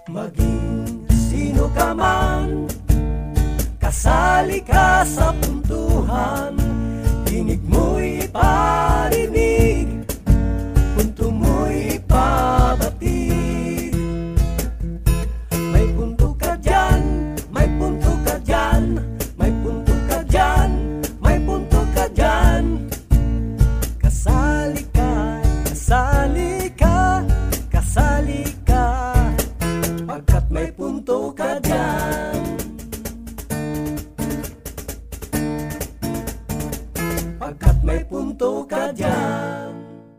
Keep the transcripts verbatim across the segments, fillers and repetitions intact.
Maging sino ka man, kasali ka sa puntuhan. Tinig mo'y iparinig, punto mo'y ipabatid. May punto ka dyan, may punto ka dyan, may punto ka dyan, may punto ka dyan. Kasali ka, kasali ka, kasali ka, pagkat may punto ka dyan. Pagkat may punto ka dyan.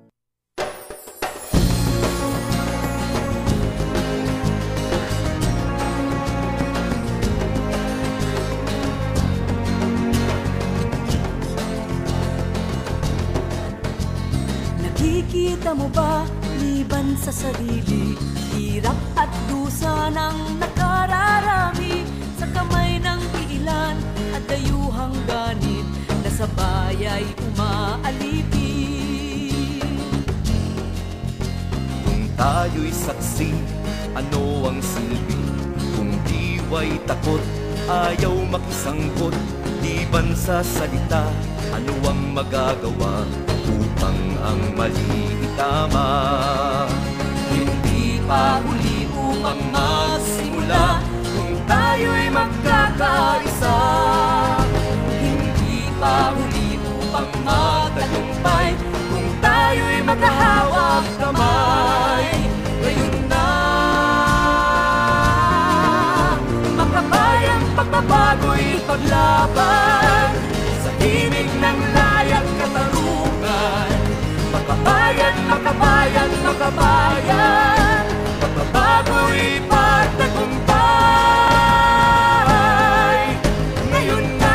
Nakikita mo ba, liban sa sarili, hirap at dusa ng nakararami, sa kamay ng ilan at dayuhang ganit, na sa bayay umaalipin. Kung tayo'y saksi, ano ang silbi? Kung diwa'y takot, ayaw makisangkot, liban sa salita, ano ang magagawa upang ang mali itama? Hindi pa huli upang magsimula, kung tayo'y magkakaisa. Hindi pa huli upang magtagumpay, kung tayo'y maghahawak kamay. Ngayon na, makabayang pagbabago'y paglaban, sa himig ng layang katarungan. Makabayan, makabayan, makabayan, pagbabago'y pagtagumpay. Ngayon na,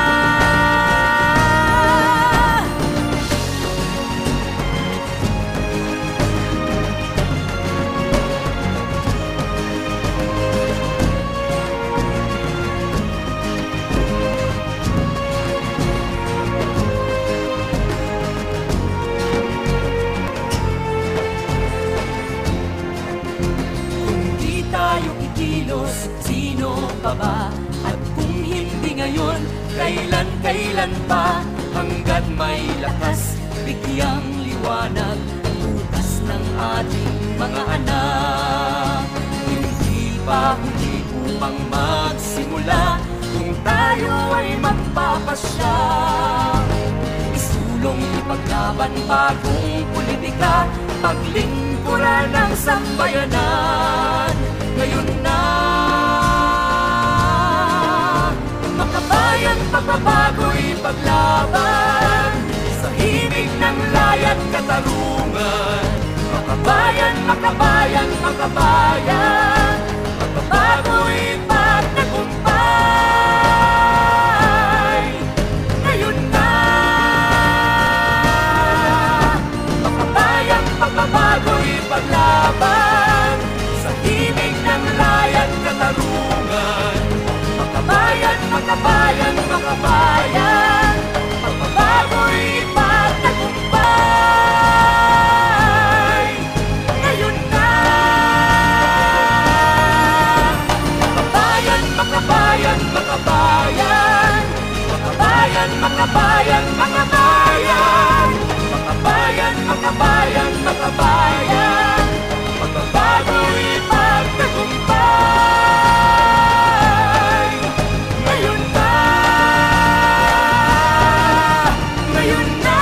sino pa ba? At kung hindi ngayon, kailan, kailan pa? Hanggat may lakas, bigyang liwanag, bukas ng ating mga anak. Hindi pa huli upang magsimula, kung tayo ay magpapasya. Isulong ipaglaban bagong politika, paglingkuran ng sambayanan. Ngayon na, makabayan, pagbabago'y paglaban, sa himig ng layat katarungan. Makabayan, makabayan, makabayan, pagbabago'y pagtagumpay. Ngayon na, makabayan, pagbabago'y paglaban, sa himig ng layat katarungan. Makabayan, makabayan, makabayan, pagbabago'y pagtagumpay. Ngayon na, makabayan, makabayan, makabayan, makabayan, makabayan, makabayan, makabayan, makabayan, makabayan, pagbabago'y pagtagumpay. Ngayon na, ngayon na,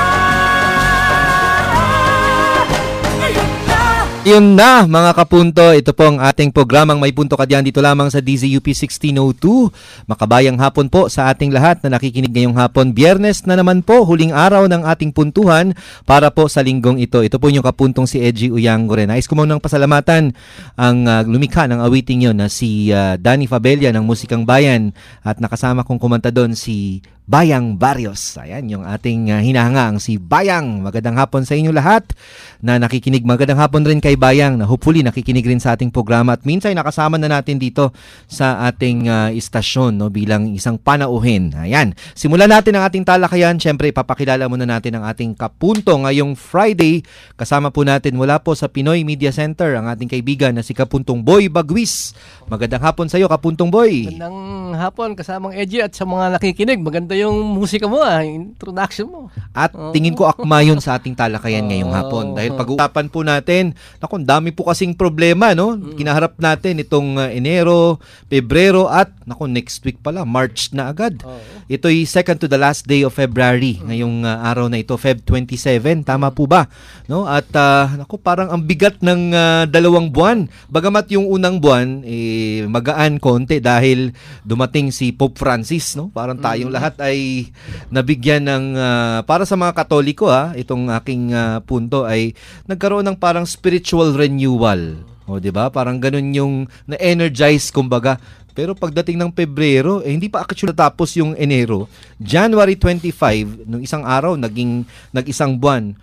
ngayon na. Yun na mga kapunto, ito po ang ating programang May Punto Ka Diyan dito lamang sa D Z U P sixteen oh two. Makabayang hapon po sa ating lahat na nakikinig ngayong hapon. Biyernes na naman po, huling araw ng ating puntuhan para po sa linggong ito. Ito po yung kapuntong si Edgy Uyanggoren. Nais ko munang pasalamatan ang uh, lumikha ng awiting yun na si uh, Danny Fabella ng Musikang Bayan at nakasama kong kumanta doon si Bayang Barrios. Ayan, yung ating uh, hinahanga, ang si Bayang. Magandang hapon sa inyo lahat na nakikinig. Magandang hapon rin kay bayang na hopefully nakikinig rin sa ating programa at minsan nakasama na natin dito sa ating uh, istasyon, no, bilang isang panauhin. Ayan. Simulan natin ang ating talakayan. Siyempre, ipapakilala muna natin ang ating kapunto ngayong Friday. Kasama po natin mula po sa Pinoy Media Center ang ating kaibigan na si Kapuntong Boy Bagwis. Magandang hapon sa iyo, Kapuntong Boy. Magandang hapon kasamang Edgy at sa mga nakikinig. Maganda yung musika mo, ah, introduction mo. At Oh. tingin ko akma yun sa ating talakayan ngayong hapon. Dahil pag-uusapan po natin, naku, dami po kasing problema, no? Kinaharap natin itong uh, Enero, Pebrero at naku, next week pala, March na agad. Oh. Ito'y second to the last day of February, ngayong uh, araw na ito, Feb twenty-seven. Tama po ba? No? At uh, naku, parang ang bigat ng uh, dalawang buwan. Bagamat yung unang buwan, eh, magaan konti dahil dumating si Pope Francis, no? Parang tayong lahat ay nabigyan ng uh, para sa mga Katoliko, ha, itong aking uh, punto ay nagkaroon ng parang spiritual renewal. O, di ba? Parang ganun yung na-energize, kumbaga. Pero pagdating ng Pebrero, eh, hindi pa actually natapos yung Enero. January twenty-five, nung isang araw, naging nag-isang buwan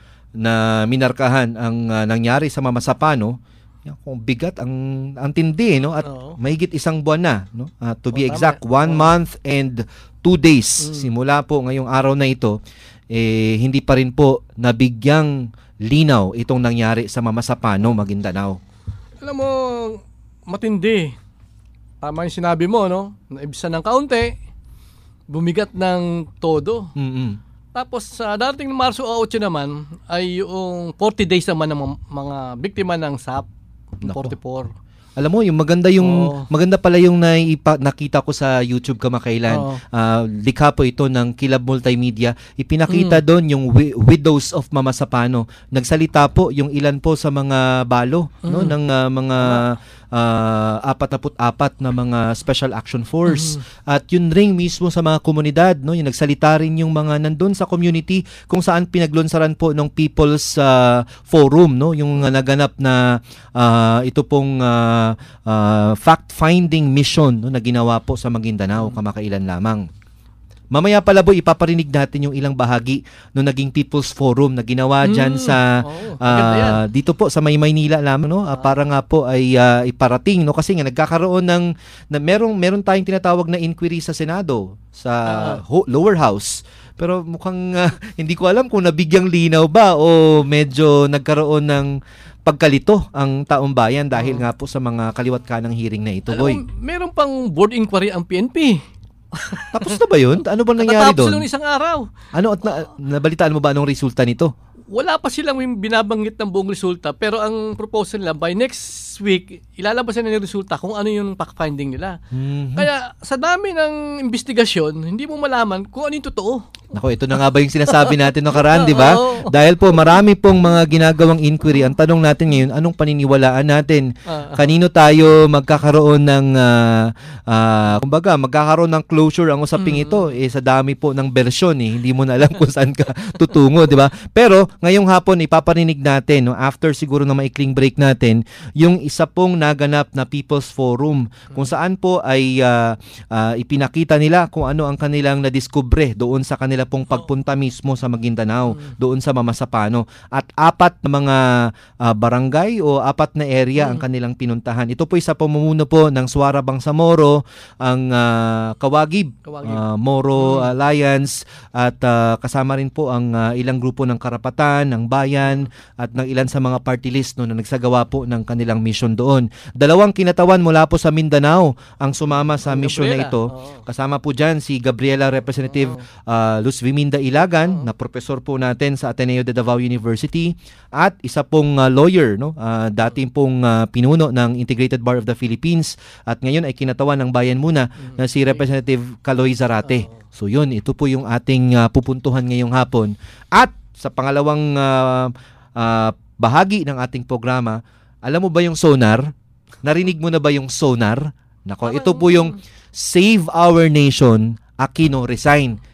na minarkahan ang uh, nangyari sa Mama Sapano. Kung bigat, ang, ang tindi, no? At Oo. mahigit isang buwan na, no? Uh, to be Oo, exact, tama. one Oo. month and two days. Simula po ngayong araw na ito, eh, hindi pa rin po nabigyang linaw itong nangyari sa Mama Sapano, Maguindanao. Alam mo, matindi. Tama yung sinabi mo, no? Naibsan ng kaunti, bumigat ng todo. Mm-mm. Tapos sa darating ng Marso eight naman ay yung forty days naman ng mga, mga biktima ng S A P. Nako. forty-four. Alam mo, yung maganda yung Oo. maganda pala yung naipa, nakita ko sa YouTube kamakailan. Oo. Ah, likha po ito ng Kilab Multimedia. Ipinakita doon yung wi- widows of Mama Sapano. Nagsalita po yung ilan po sa mga balo, no, ng ah, mga uh, apat-apat na mga Special Action Force. At yun ring mismo sa mga komunidad, no, yung nagsalita rin yung mga nandun sa community kung saan pinaglunsaran po ng People's ah, Forum, no, yung ah, naganap na ah, ito pong ah, ah, fact-finding mission, no, na ginawa po sa Maguindanao kamakailan lamang. Mamaya pala po ipaparinig natin yung ilang bahagi no naging People's Forum na ginawa diyan Mm. sa Oo, ah, maganda yan. dito po sa May Maynila lamang, no, ah, para nga po ay ah, iparating, no, kasi nga nagkakaroon ng na merong meron tayong tinatawag na inquiry sa Senado sa ho- lower house. Pero mukhang ah, hindi ko alam kung nabigyang linaw ba o medyo nagkaroon ng pagkalito ang taong bayan dahil nga po sa mga kaliwat kanang hearing na ito, Alam boy. mo, meron pang board inquiry ang P N P. Tapos na ba yun? Ano ba nangyari Katatapos doon? lang isang araw. Ano at na, nabalitaan mo ba anong resulta nito? Wala pa silang binabanggit ng buong resulta, pero ang proposal nila by next week ilalabas na ng resulta kung ano yung fact-finding nila. Mhm. Kaya sa dami ng investigasyon, hindi mo malaman kung ano yung totoo. Nako, ito na nga ba yung sinasabi natin no karaan, di ba? Oo. Dahil po marami pong mga ginagawang inquiry. Ang tanong natin ngayon, anong paniniwalaan natin? Ah. Kanino tayo magkakaroon ng ah, ah, kumbaga, magkakaroon ng closure ang usaping ito? Eh sa dami po ng bersyon eh, hindi mo na alam kung saan ka tutungo, di ba? Pero ngayong hapon ipaparinig natin, no, after siguro na maikling break natin, yung isa pong naganap na People's Forum kung saan po ay ah, ah, ipinakita nila kung ano ang kanilang nadiskubre doon sa kanila pong pagpunta mismo sa Maguindanao, doon sa Mama Sapano. At apat na mga ah, barangay o apat na area ang kanilang pinuntahan. Ito po isa pamumuno po ng Suara Bangsamoro, ang ah, Kawagib, Kawagib. ah, Moro Alliance, at ah, kasama rin po ang ah, ilang grupo ng karapatan, ng bayan, at ng ilan sa mga party list, no, na nagsagawa po ng kanilang mission doon. Dalawang kinatawan mula po sa Mindanao ang sumama sa mission na Gabriela, ito. oo. Kasama po dyan si Gabriela Representative ah, Luz Viminda Ilagan, na professor po natin sa Ateneo de Davao University, at isa pong ah, lawyer, no, ah, dating pong ah, pinuno ng Integrated Bar of the Philippines, at ngayon ay kinatawan ng bayan muna na si Representative Caloy Zarate. So yun, ito po yung ating ah, pupuntuhan ngayong hapon. At sa pangalawang ah, ah, bahagi ng ating programa, alam mo ba yung sonar? Narinig mo na ba yung sonar? Nako, ito po yung Save Our Nation, Aquino Resign.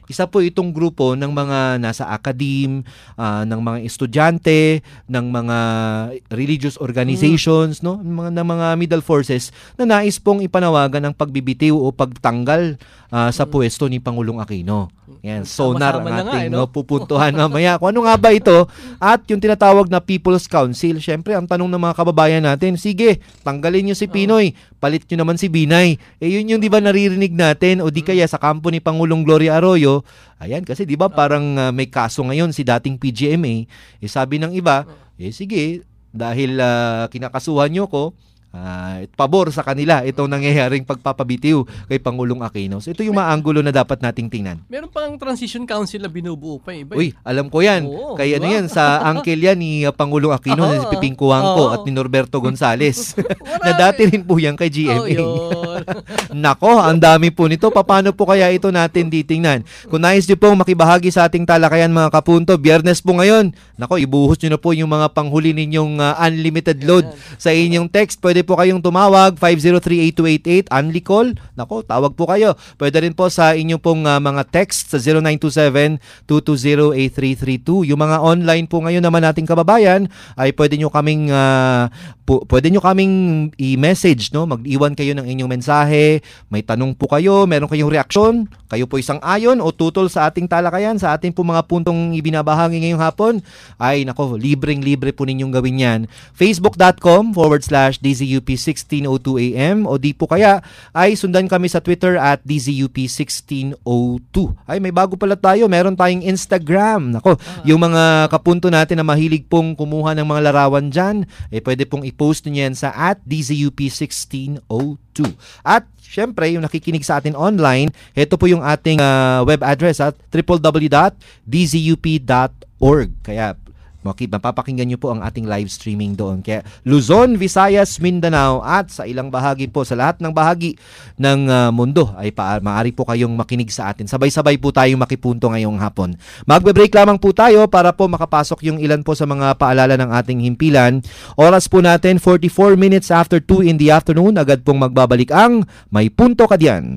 Isa po itong grupo ng mga nasa academe, uh, ng mga estudyante, ng mga religious organizations, mm. no, ng mga, ng mga middle forces na nais pong ipanawagan ng pagbibitiw o pagtanggal uh, sa pwesto ni Pangulong Aquino. Yan, sonar ang ating nga, eh, no? no, pupuntuhan mamaya. Kung ano nga ba ito? At yung tinatawag na People's Council, syempre ang tanong ng mga kababayan natin, sige, tanggalin nyo si Pinoy, palit nyo naman si Binay. Eh yun yung di ba naririnig natin o di kaya sa kampo ni Pangulong Gloria Arroyo, ayan kasi di ba parang uh, may kaso ngayon si dating P G M A, eh sabi ng iba, eh sige, dahil uh, kinakasuhan nyo ko, Uh, pabor sa kanila itong nangyayaring pagpapabitiw kay Pangulong Aquino. So ito yung mga anggulo na dapat nating tingnan. Meron pang transition council na binubuo pa iba. Uy, alam ko yan. Oo, Kaya diba? ano yan, sa uncle yan ni uh, Pangulong Aquino, na si Piping Cuangco at ni Norberto Gonzales. Na dati rin po yan kay G M A. Oh, Nako, ang dami po nito. Paano po kaya ito natin titingnan? Kung nais nyo pong makibahagi sa ating talakayan mga kapunto, Biyernes po ngayon. Nako, ibuhos nyo na po yung mga panghuli ninyong uh, unlimited load sa inyong text. Pwede po kayong tumawag five zero three eight two eight eight, Unli Call. Nako, tawag po kayo. Pwede rin po sa inyong pong uh, mga text sa zero nine two seven two two zero eight three three two. Yung mga online po ngayon naman nating kababayan ay pwede nyo kaming uh, pu- pwede nyo kaming i-message, no? Mag-iwan kayo ng inyong mensahe. May tanong po kayo, meron kayong reaksyon, kayo po isang ayon o tutol sa ating talakayan, sa ating po mga puntong ibinabahagi ngayong hapon, ay nako, libreng-libre po ninyong gawin yan. Facebook.com forward slash DZUP sixteen oh two A M o di po kaya ay sundan kami sa Twitter at D Z U P sixteen oh two. Ay, may bago pala tayo. Meron tayong Instagram. Nako, ah. yung mga kapunto natin na mahilig pong kumuha ng mga larawan dyan, eh pwede pong i-post nyo yan sa at D Z U P sixteen oh two. At syempre, yung nakikinig sa atin online, ito po yung ating uh, web address at w w w dot d z u p dot org. Kaya mapapakinggan nyo po ang ating live streaming doon. Kaya Luzon, Visayas, Mindanao at sa ilang bahagi po, sa lahat ng bahagi ng uh, mundo ay pa- maaari po kayong makinig sa atin. Sabay-sabay po tayong makipunto ngayong hapon. Magbe-break lamang po tayo para po makapasok yung ilan po sa mga paalala ng ating himpilan. Oras po natin forty-four minutes after two in the afternoon. Agad pong magbabalik ang May Punto Ka Diyan.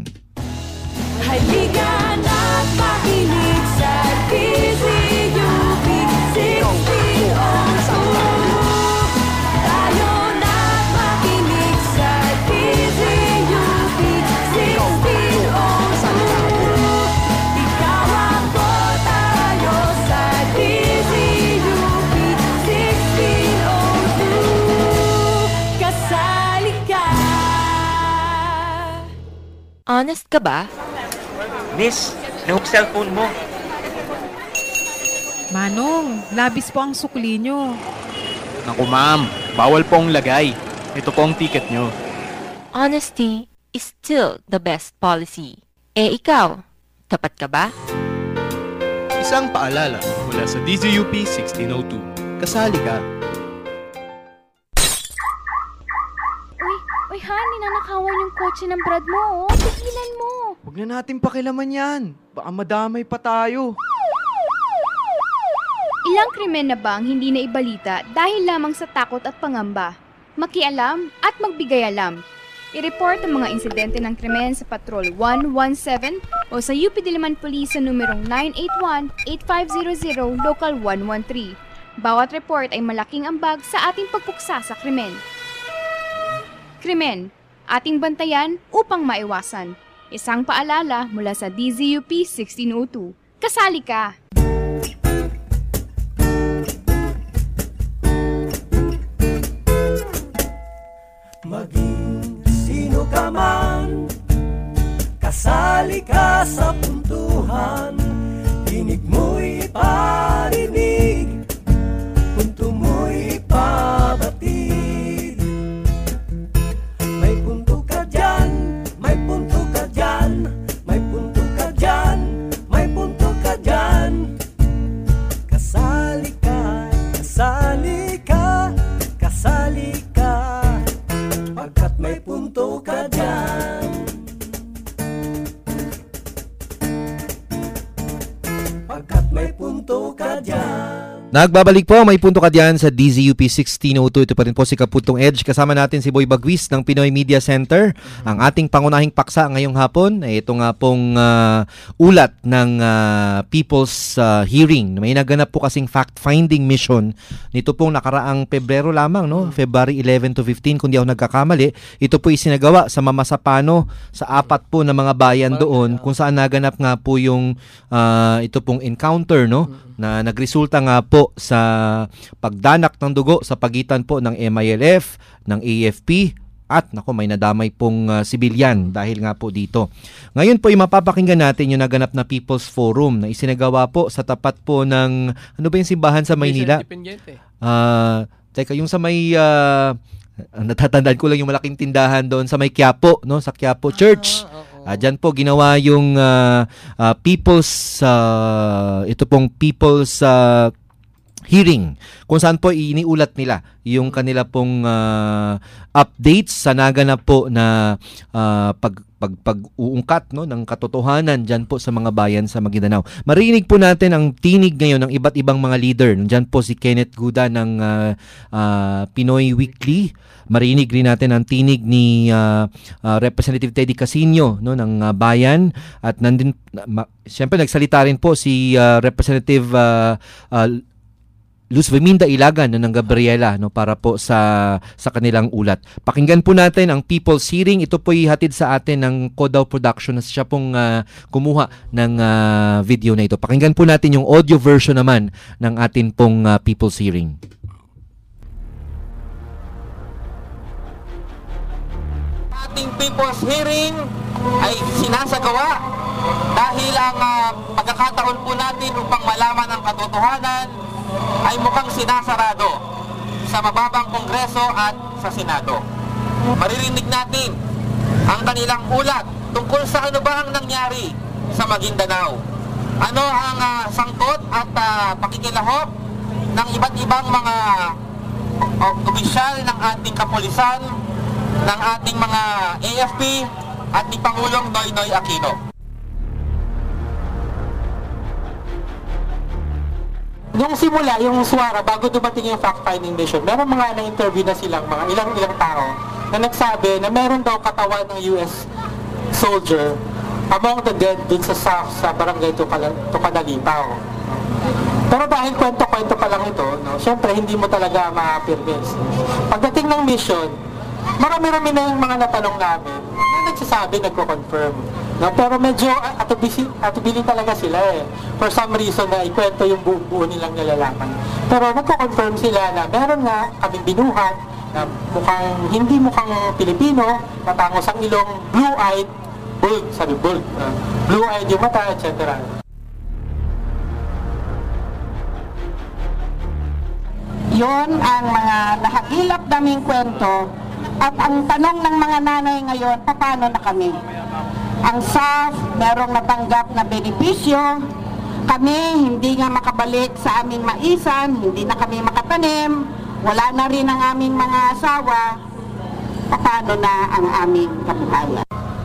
Halika na't makinig sa D Z U P sixteen oh two. Tayo na't makinig sa D Z U P sixteen oh two. Ikaw ako, tayo sa D Z U P sixteen oh two. Kasali ka. Honest ka ba? Miss, nahuk cellphone mo. Manong, labis po ang sukli nyo. Naku ma'am, bawal pong lagay. Ito po ang ticket nyo. Honesty is still the best policy. Eh ikaw, tapat ka ba? Isang paalala mula sa D Z U P sixteen oh two. Kasali ka. Uy, uy Han, ninanakawan yung kotse ng Brad mo, oh. Tigilan mo. Huwag na natin pakilaman yan. Baka madamay pa tayo. Ilang krimen na ba ang hindi na ibalita dahil lamang sa takot at pangamba? Makialam at magbigay alam. I-report ang mga insidente ng krimen sa Patrol one one seven o sa U P Diliman Police sa numerong nine eight one eight five zero zero Local one one three. Bawat report ay malaking ambag sa ating pagpuksa sa krimen. Krimen, ating bantayan upang maiwasan. Isang paalala mula sa D Z U P sixteen oh two. Kasali ka! Maging sino ka man, kasali ka sa puntuhan. Tinig mo'y parinig, punto mo'y pabatid. May punto ka dyan, may punto ka dyan, may punto ka dyan, may punto ka dyan. Kasali ka, kasali ka, kasali ka, pagkat may punto ka dyan. Pagkat may punto ka dyan. Nagbabalik po, may punto ka diyan sa D Z U P sixteen oh two. Ito pa rin po si Kaputong Edge. Kasama natin si Boy Bagwis ng Pinoy Media Center. Mm-hmm. Ang ating pangunahing paksa ngayong hapon ay ito nga pong uh, ulat ng uh, People's uh, Hearing. May naganap po kasing fact-finding mission nito pong nakaraang Pebrero lamang, no? February eleven to fifteen, kung di ako nagkakamali. Ito po isinagawa sa Mamasapano sa apat po na mga bayan doon kung saan naganap nga po yung uh, ito pong encounter, no? Na nagresulta nga po sa pagdanak ng dugo sa pagitan po ng M I L F, ng A F P, at nako, may nadamay pong uh, sibilyan dahil nga po dito. Ngayon po ay mapapakinggan natin yung naganap na People's Forum na isinagawa po sa tapat po ng, ano ba yung simbahan sa Maynila? Uh, teka, yung sa may, uh, natatandaan ko lang yung malaking tindahan doon sa may Quiapo, no? Sa Quiapo Church. Ah, Uh, dyan po ginawa yung uh, uh, people's, uh, ito pong people's uh, hearing, kung saan po iniulat nila yung kanila pong uh, updates sa naganap po na uh, pag, pag, pag-uungkat, no, ng katotohanan dyan po sa mga bayan sa Maguindanao. Marinig po natin ang tinig ngayon ng iba't ibang mga leader. Dyan po si Kenneth Guda ng uh, uh, Pinoy Weekly. Marinig rin natin ang tinig ni uh, uh, Representative Teddy Casino, no, ng uh, bayan, at nandun uh, siyempre nagsalita rin po si uh, Representative uh, uh, Luz Viminda Ilagan, no, ng Gabriela, no, para po sa sa kanilang ulat. Pakinggan po natin ang People's Hearing. Ito po ihatid sa atin ng Kodaw Production na siya pong uh, kumuha ng uh, video na ito. Pakinggan po natin yung audio version naman ng atin pong uh, People's Hearing. Ating People's Hearing ay sinasagawa dahil ang uh, pagkakataon po natin upang malaman ang katotohanan ay mukhang sinasarado sa mababang Kongreso at sa Senado. Maririnig natin ang kanilang ulat tungkol sa ano ba ang nangyari sa Maguindanao. Ano ang uh, sangkot at uh, pakikilahok ng iba't ibang mga uh, opisyal ng ating kapulisan, ng ating mga A F P at ni Pangulong Noynoy Aquino. Nung simula, yung SWARA, bago dumating yung fact-finding mission, meron mga na-interview na silang mga ilang-ilang tao na nagsabi na meron daw katawan ng U S soldier among the dead dun sa south sa barangay Tucanalipaw. Pero dahil kwento-kwento pa lang ito, no, syempre hindi mo talaga ma-permits. Pagdating ng mission, marami-rami na yung mga natanong namin na nagsasabi, nagko-confirm. No, pero medyo atubili, atubili talaga sila eh. For some reason na ikwento yung buo-buo nilang nalalaman. Pero nagko-confirm sila na meron nga kaming binuhat na mukhang, hindi mukhang Pilipino, matangos ang ilong, blue-eyed, bulb, sabi bulb, uh, blue-eyed yung mata, et cetera. Yon ang mga nahagilap naming kwento at ang tanong ng mga nanay ngayon, paano na kami? Ang S A F, merong natanggap na benepisyo. Kami, hindi nga makabalik sa aming maisan, hindi na kami makatanim, wala na rin ang aming mga asawa. Paano na ang aming kabuhayan?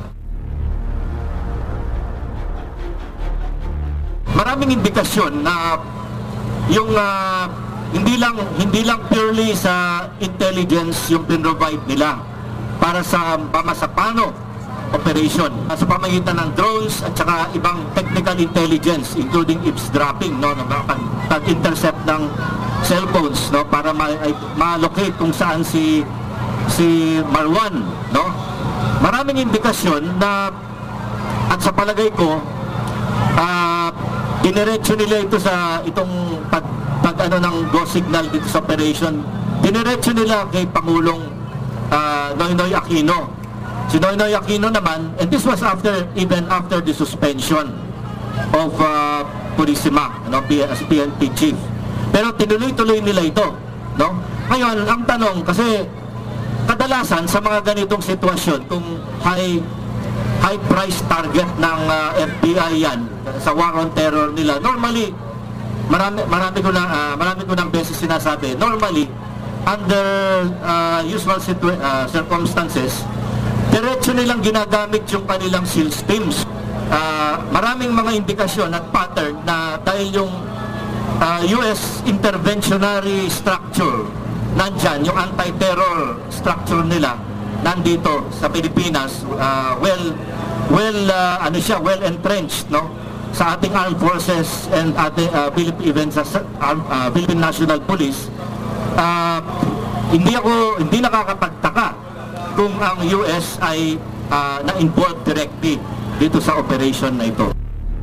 Maraming indikasyon na yung uh, hindi lang hindi lang purely sa intelligence yung pinrovide nila para sa Mamasapano operation, sa pamagitan ng drones at saka ibang technical intelligence including eavesdropping, no, pag-intercept ng cellphones, no, para ma-locate kung saan si si Marwan, no. Maraming indikasyon na, at sa palagay ko uh, diniretso nila ito sa itong pag, pag ano ng go signal dito sa operation, diniretso nila kay Pangulong uh, Noynoy Aquino. Si Noynoy Aquino naman, and this was after, even after the suspension of uh, Purisima, no, as P N P chief. Pero tinuloy-tuloy nila ito, no? Ngayon, ang tanong, kasi kadalasan sa mga ganitong sitwasyon, kung high high price target ng uh, F B I yan sa war on terror nila, normally marami marami ko na uh, marami ko nang beses sinasabi, normally under uh, usual situ- uh, circumstances, diretso nilang ginagamit yung kanilang SEALs teams. Uh, maraming mga indikasyon at pattern na dahil yung uh, U S interventionary structure nandyan, yung anti-terror structure nila nandito sa Pilipinas, uh, well well uh, ano siya, well entrenched, no, sa ating armed forces and ating uh, Philippine even sa uh, Philippine National Police. Uh, hindi ako hindi nakakapagtaka kung ang U S ay uh, na-involved directly dito sa operation na ito.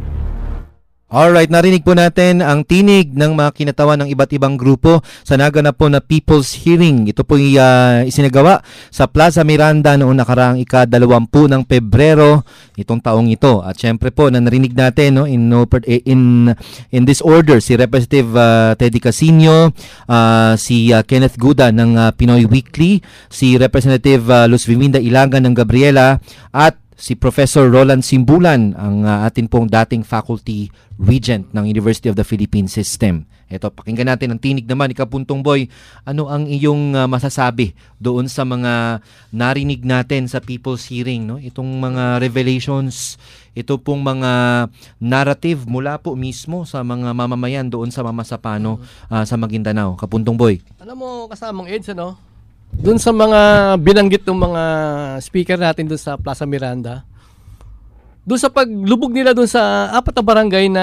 Alright, narinig po natin ang tinig ng mga kinatawan ng iba't ibang grupo sa naganap po na People's Hearing. Ito po ay uh, isinagawa sa Plaza Miranda noong nakaraang ika-dalawampu ng Pebrero itong taong ito. At syempre po na narinig natin, no, in, in, in this order si Representative uh, Teddy Casino, uh, si uh, Kenneth Guda ng uh, Pinoy Weekly, si Representative uh, Luz Viminda Ilagan ng Gabriela, at si Professor Roland Simbulan, ang uh, atin pong dating faculty regent ng University of the Philippines System. Ito, pakinggan natin ang tinig naman. Ikapuntong Boy, ano ang iyong uh, masasabi doon sa mga narinig natin sa People's Hearing, no? Itong mga revelations, ito pong mga narrative mula po mismo sa mga mamamayan doon sa Mamasapano, uh, sa Maguindanao. Kapuntong Boy. Alam mo, kasamang Eds, ano? Doon sa mga binanggit ng mga speaker natin doon sa Plaza Miranda, doon sa paglubog nila doon sa apat na barangay na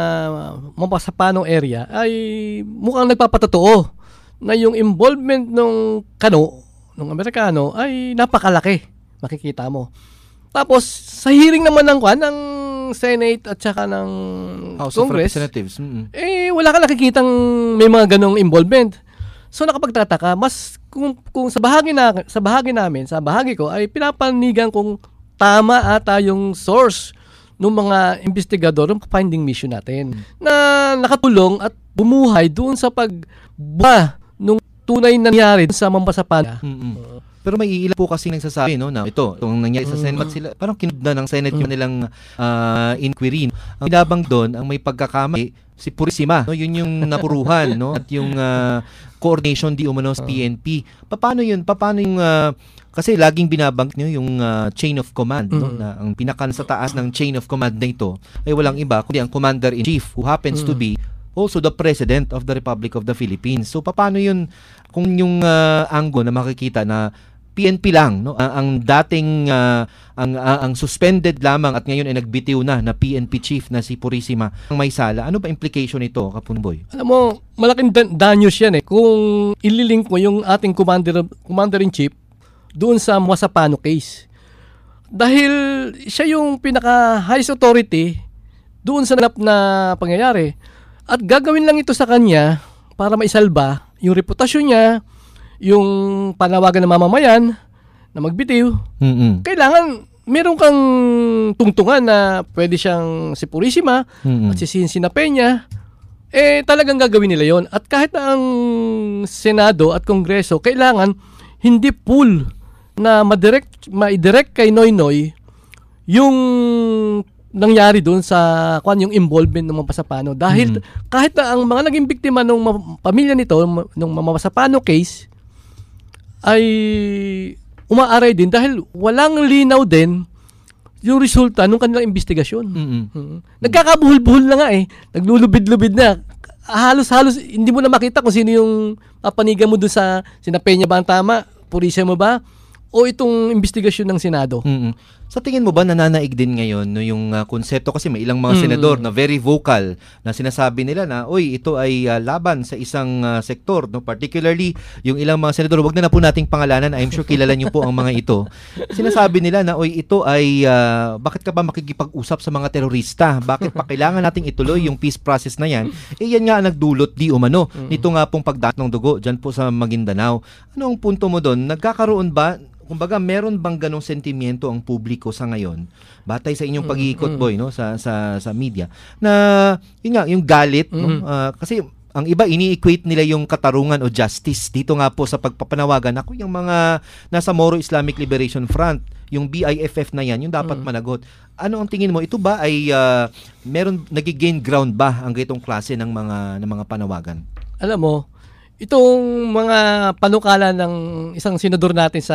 Mamasapano area, ay mukhang nagpapatotoo na yung involvement ng Kano, ng Amerikano, ay napakalaki. Makikita mo. Tapos, sa hearing naman ng kwan, ng Senate at saka ng House Congress, of Representatives, mm-hmm. eh, wala ka nakikitang may mga ganong involvement. So nakapagtataka, mas kung, kung sa bahagi na sa bahagi namin, sa bahagi ko ay pinapanigan kung tama ata yung source ng mga investigador ng finding mission natin na nakatulong at bumuhay doon sa pagbuha nung tunay na nangyari sa Mamasapano. Mm-hmm. Uh, Pero may ilan po kasi nagsasabi, no, na ito, itong nangyari sa Senate, sila, parang kinubda ng Senate yung nilang uh, inquiry. Ang binabang doon, ang may pagkakamali, si Purisima, no, yun yung napuruhan, no, at yung uh, coordination di umano sa P N P. Paano yun? Paano yung uh, kasi laging binabanggit nyo yung uh, chain of command, no, mm. na ang pinaka sa taas ng chain of command na ito ay walang iba kundi ang Commander-in-Chief who happens mm. to be also the President of the Republic of the Philippines. So paano yun kung yung uh, anggo na makikita na P N P lang, no, ang, ang dating uh, ang uh, ang suspended lamang at ngayon ay nagbitiw na na P N P chief na si Purisima ang may sala. Ano ba implication nito, Kapunboy? Alam mo, malaking dan- danyos yan eh kung ililink mo yung ating commander commander-in-chief doon sa Mamasapano case. Dahil siya yung pinaka highest authority doon sa nanap na pangyayari. At gagawin lang ito sa kanya para maisalba yung reputasyon niya, yung panawagan ng mamamayan na magbitiw. Mm-hmm. Kailangan meron kang tungtungan na pwede siyang si Purisima mm-hmm. at si Cincina Peña, eh talagang gagawin nila yon. At kahit na ang Senado at Kongreso, kailangan hindi full na madirect, maidirect kay Noynoy yung nangyari doon sa kwan yung involvement ng Mamasapano. Dahil mm-hmm. kahit na ang mga naging biktima ng ma- pamilya nito, ng Mamasapano case, ay umaaray din dahil walang linaw din yung resulta ng kanilang investigasyon. Mm-hmm. Mm-hmm. Nagkakabuhol-buhol na nga eh. Naglulubid-lubid na. Halos-halos, hindi mo na makita kung sino yung papanigan mo doon sa sina Peña ba ang tama, Purisima mo ba, o itong investigasyon ng Senado. Mm-hmm. Sa tingin mo ba nananaig din ngayon no, yung uh, konsepto kasi may ilang mga mm-hmm. senador na very vocal na sinasabi nila na oy ito ay uh, laban sa isang uh, sektor, no, particularly yung ilang mga senador, wag na na po nating pangalanan, I'm sure kilala niyo po ang mga ito. Sinasabi nila na oy ito ay uh, bakit ka ba makikipag-usap sa mga terorista? Bakit pa kailangan nating ituloy yung peace process na yan? Eh yan nga ang nagdulot di umano mm-hmm. nito nga pong pagdaat ng dugo diyan po sa Maguindanao. Ano ang punto mo doon? Nagkakaroon ba kumbaga meron bang ganong sentimiento ang publiko sa ngayon batay sa inyong pag-iikot, boy, no, sa sa sa media na yun nga yung galit, mm-hmm. no, uh, kasi ang iba ini-equate nila yung katarungan o justice dito nga po sa pagpapanawagan ako yung mga nasa Moro Islamic Liberation Front, yung B I F F na yan yung dapat mm-hmm. managot. Ano ang tingin mo, ito ba ay uh, meron nagi-gain ground ba ang gitong klase ng mga ng mga panawagan? Alam mo, itong mga panukala ng isang senador natin sa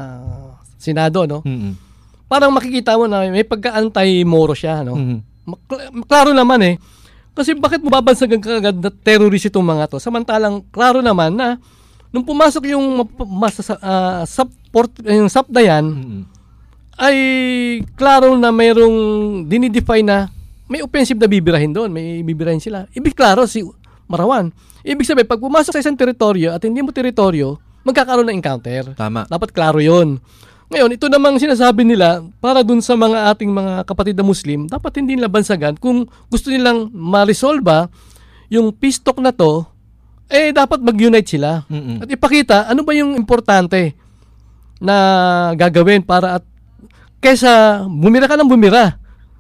Senado, no? Mm-hmm. Parang makikita mo na may pagka-anti-Moro siya, no? Mm-hmm. Mak- klaro naman eh. Kasi bakit mo babansagan kagad na terrorist itong mga to? Samantalang, klaro naman na nung pumasok yung masa, uh, support, yung S A P na yan, mm-hmm. ay klaro na mayroong dinidefine na may offensive na bibirahin doon. May bibirahin sila. Ibig klaro si Marawan. Ibig sabihin, pag pumasok sa isang teritoryo at hindi mo teritoryo, magkakaroon ng encounter. Tama. Dapat klaro yon. Ngayon, ito namang sinasabi nila para dun sa mga ating mga kapatid na Muslim, dapat hindi nila bansagan kung gusto nilang ma-resolve yung peace talk na to, eh dapat mag-unite sila. Mm-mm. At ipakita ano ba yung importante na gagawin para at kesa bumira ka ng bumira.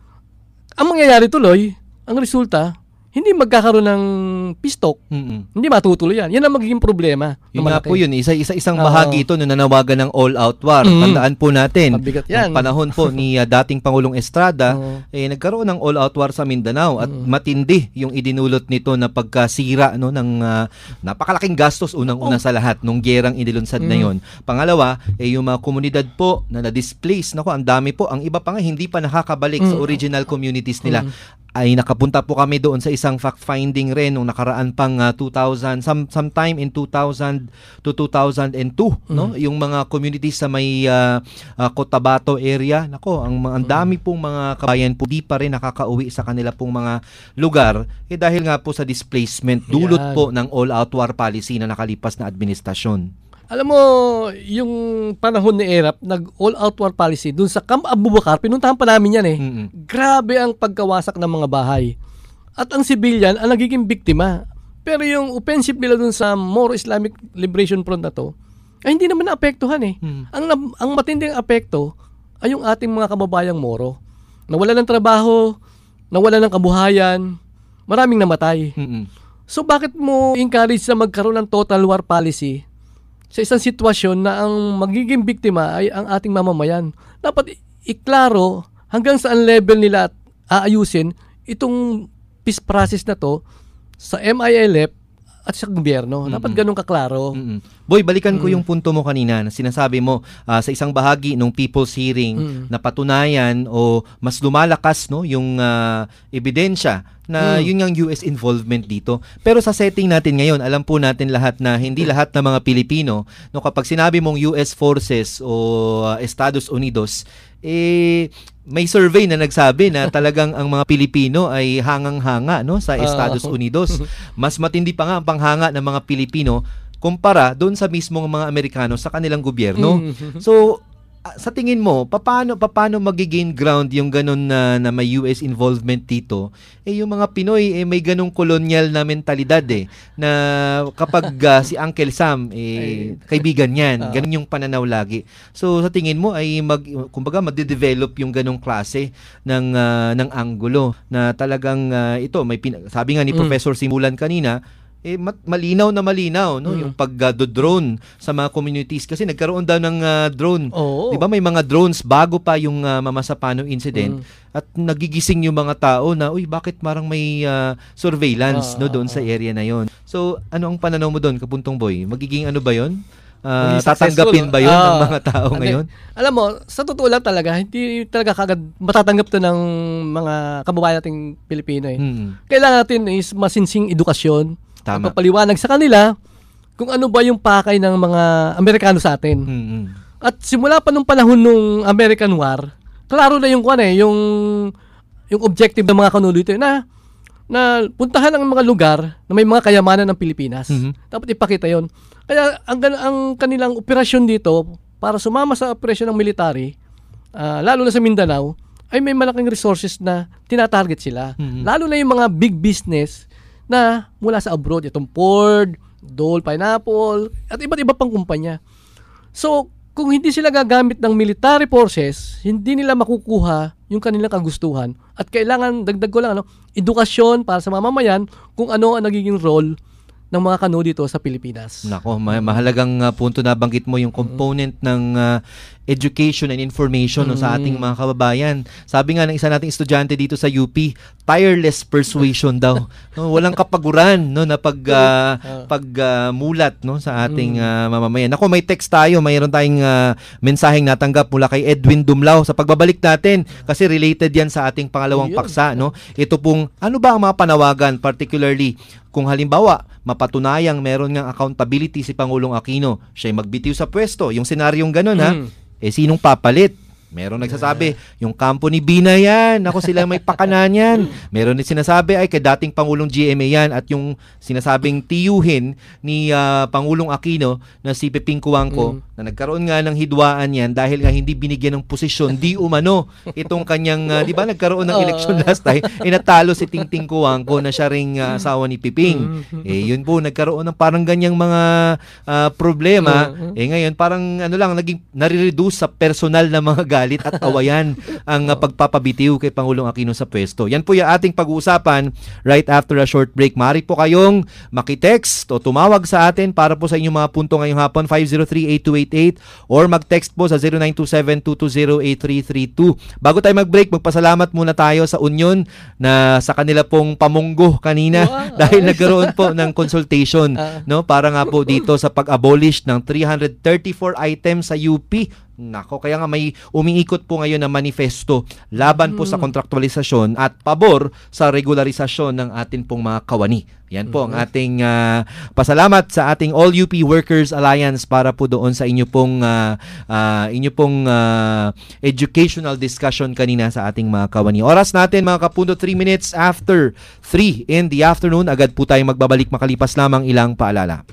Ang mangyayari tuloy, ang resulta, hindi magkakaroon ng peace talk. Mm-mm. Hindi matutuloy yan. Yan ang magiging problema. Yun nga po yun. Isa, isa, isang bahagi ito nung nanawagan ng all-out war. Mm-hmm. Tandaan po natin, ang panahon po ni uh, dating Pangulong Estrada, uh-huh. eh, nagkaroon ng all-out war sa Mindanao at uh-huh. matindi yung idinulot nito na pagkasira no, ng uh, napakalaking gastos unang-una oh. sa lahat nung gyerang inilunsad uh-huh. na yon. Pangalawa, eh, yung mga komunidad po na na-displace, nako, ang dami po. Ang iba pa nga, hindi pa nakakabalik uh-huh. sa original communities nila. Uh-huh. Ay nakapunta po kami doon sa isang fact-finding rin nung nakaraan pang uh, two thousand, some, sometime in two thousand to two thousand two, mm. no? Yung mga communities sa may uh, uh, Cotabato area, nako, ang, ang dami pong mga kabayan po di pa rin nakakauwi sa kanila pong mga lugar, eh dahil nga po sa displacement, dulot Yan. po ng all-out war policy na nakalipas na administrasyon. Alam mo, yung panahon ni Erap, nag-all-out war policy, dun sa Camp Abu Bakar, pinuntahan pa namin yan eh. Mm-hmm. Grabe ang pagkawasak ng mga bahay. At ang civilian, ang nagiging biktima. Pero yung offensive nila dun sa Moro Islamic Liberation Front na to, ay hindi naman naapektuhan eh. Mm-hmm. Ang, ang matinding apekto ay yung ating mga kababayang Moro. Nawala ng trabaho, nawala ng kabuhayan, maraming namatay. Mm-hmm. So bakit mo encourage na magkaroon ng total war policy sa isang sitwasyon na ang magiging biktima ay ang ating mamamayan? Dapat iklaro hanggang saan level nila aayusin itong peace process na to sa M I L F at sa gobyerno. Dapat mm-hmm. ganun kaklaro. Mm-hmm. Boy, balikan mm-hmm. ko yung punto mo kanina na sinasabi mo uh, sa isang bahagi ng people's hearing mm-hmm. na patunayan o mas lumalakas no yung uh, ebidensya na mm. yun yung U S involvement dito. Pero sa setting natin ngayon, alam po natin lahat na hindi lahat ng mga Pilipino, no, kapag sinabi mong U S forces o uh, Estados Unidos, eh may survey na nagsabi na talagang ang mga Pilipino ay hangang-hanga no sa Estados Unidos. Mas matindi pa nga ang panghanga ng mga Pilipino kumpara doon sa mismong mga Amerikano sa kanilang gobyerno. So sa tingin mo, paano paano magiging ground yung ganun na, na may U S involvement dito? Eh yung mga Pinoy eh may ganung kolonyal na mentalidad eh na kapag uh, si Uncle Sam eh kaibigan niyan, ganun yung pananaw lagi. So sa tingin mo ay mag kumbaga magde-develop yung ganung klase ng uh, ng anggulo na talagang uh, ito may pin- sabi nga ni mm. Professor Simulan kanina, eh mat- malinaw na malinaw no mm. yung pag-drone uh, sa mga communities kasi nagkaroon daw ng uh, drone. Oh. 'Di ba may mga drones bago pa yung uh, Mamasapano incident mm. at nagigising yung mga tao na uy bakit parang may uh, surveillance ah, no doon ah, sa area na yon. So ano ang pananaw mo doon, Kapuntong Boy? Magiging ano ba yon? Uh, tatanggapin ba yon uh, ng mga tao uh, ngayon? Alam mo, sa totoo lang talaga, hindi talaga kagad matatanggap to ng mga kababayan nating Pilipino eh. Hmm. Kailangan natin is masinsing edukasyon. Tama. Magpapaliwanag sa kanila kung ano ba yung pakay ng mga Amerikano sa atin. Hmm. At simula pa nung panahon nung American War, klaro na yung kwan eh, yung yung objective ng mga kanulo ito na na puntahan ang mga lugar na may mga kayamanan ng Pilipinas. Mm-hmm. Dapat ipakita yon. Kaya ang, ang kanilang operasyon dito para sumama sa operasyon ng military, uh, lalo na sa Mindanao, ay may malaking resources na tinatarget sila. Mm-hmm. Lalo na yung mga big business na mula sa abroad, itong Ford, Dole Pineapple, at iba't iba pang kumpanya. So, kung hindi sila gagamit ng military forces, hindi nila makukuha yung kanilang kagustuhan. At kailangan, dagdag ko lang, ano, edukasyon para sa mamamayan kung ano ang nagiging role ng mga kano dito sa Pilipinas. Nako, ma- mahalagang uh, punto na banggit mo yung component mm-hmm. ng uh, education and information no, sa ating mga kababayan. Sabi nga ng isa nating estudyante dito sa U P, tireless persuasion daw. No, walang kapaguran no na pag uh, pag uh, mulat no sa ating uh, mamamayan. Ako, may text tayo, mayroon tayong uh, mensaheng natanggap mula kay Edwin Dumlao sa pagbabalik natin kasi related yan sa ating pangalawang paksa no. Ito pong ano ba ang mga panawagan, particularly kung halimbawa mapatunayang meron ngang accountability si Pangulong Aquino, siya'y magbitiw sa pwesto. Yung senaryong ganun mm. ha, eh sinong papalit? Meron nagsasabi, yung kampo ni Bina yan, ako sila may pakanan yan. Meron din sinasabi, ay kay dating Pangulong G M A yan, at yung sinasabing tiyuhin ni uh, Pangulong Aquino na si Peping Cuangco, mm. na nagkaroon nga ng hidwaan yan dahil nga hindi binigyan ng posisyon, di umano itong kanyang, uh, di ba nagkaroon ng election last time, eh natalo si Tingting Cuangco na siya ring uh, asawa ni Peping. Eh yun po, nagkaroon ng parang ganyang mga uh, problema. Eh ngayon, parang ano lang, naging nare-reduce sa personal na mga galit at awayan ang uh, pagpapabitiw kay Pangulong Aquino sa pwesto. Yan po yung ating pag-uusapan right after a short break. Maaari po kayong makitext o tumawag sa atin para po sa inyong mga punto ngayong hapon, five zero three, eight two eight eight, or mag-text po sa zero nine two seven, two two zero, eight three three two. Bago tayo mag-break, magpasalamat muna tayo sa Union na sa kanila pong pamunggo kanina wow. dahil nagkaroon po ng consultation no para nga po dito sa pag-abolish ng three hundred thirty-four items sa U P. Nako, kaya nga may umiikot po ngayon na manifesto laban po sa kontraktualisasyon at pabor sa regularisasyon ng atin pong mga kawani. Yan po ang ating uh, pasalamat sa ating All U P Workers Alliance para po doon sa inyo pong uh, uh, inyo pong uh, educational discussion kanina sa ating mga kawani. Oras natin mga kapundo, three minutes after three in the afternoon. Agad po tayong magbabalik makalipas lamang ilang paalala.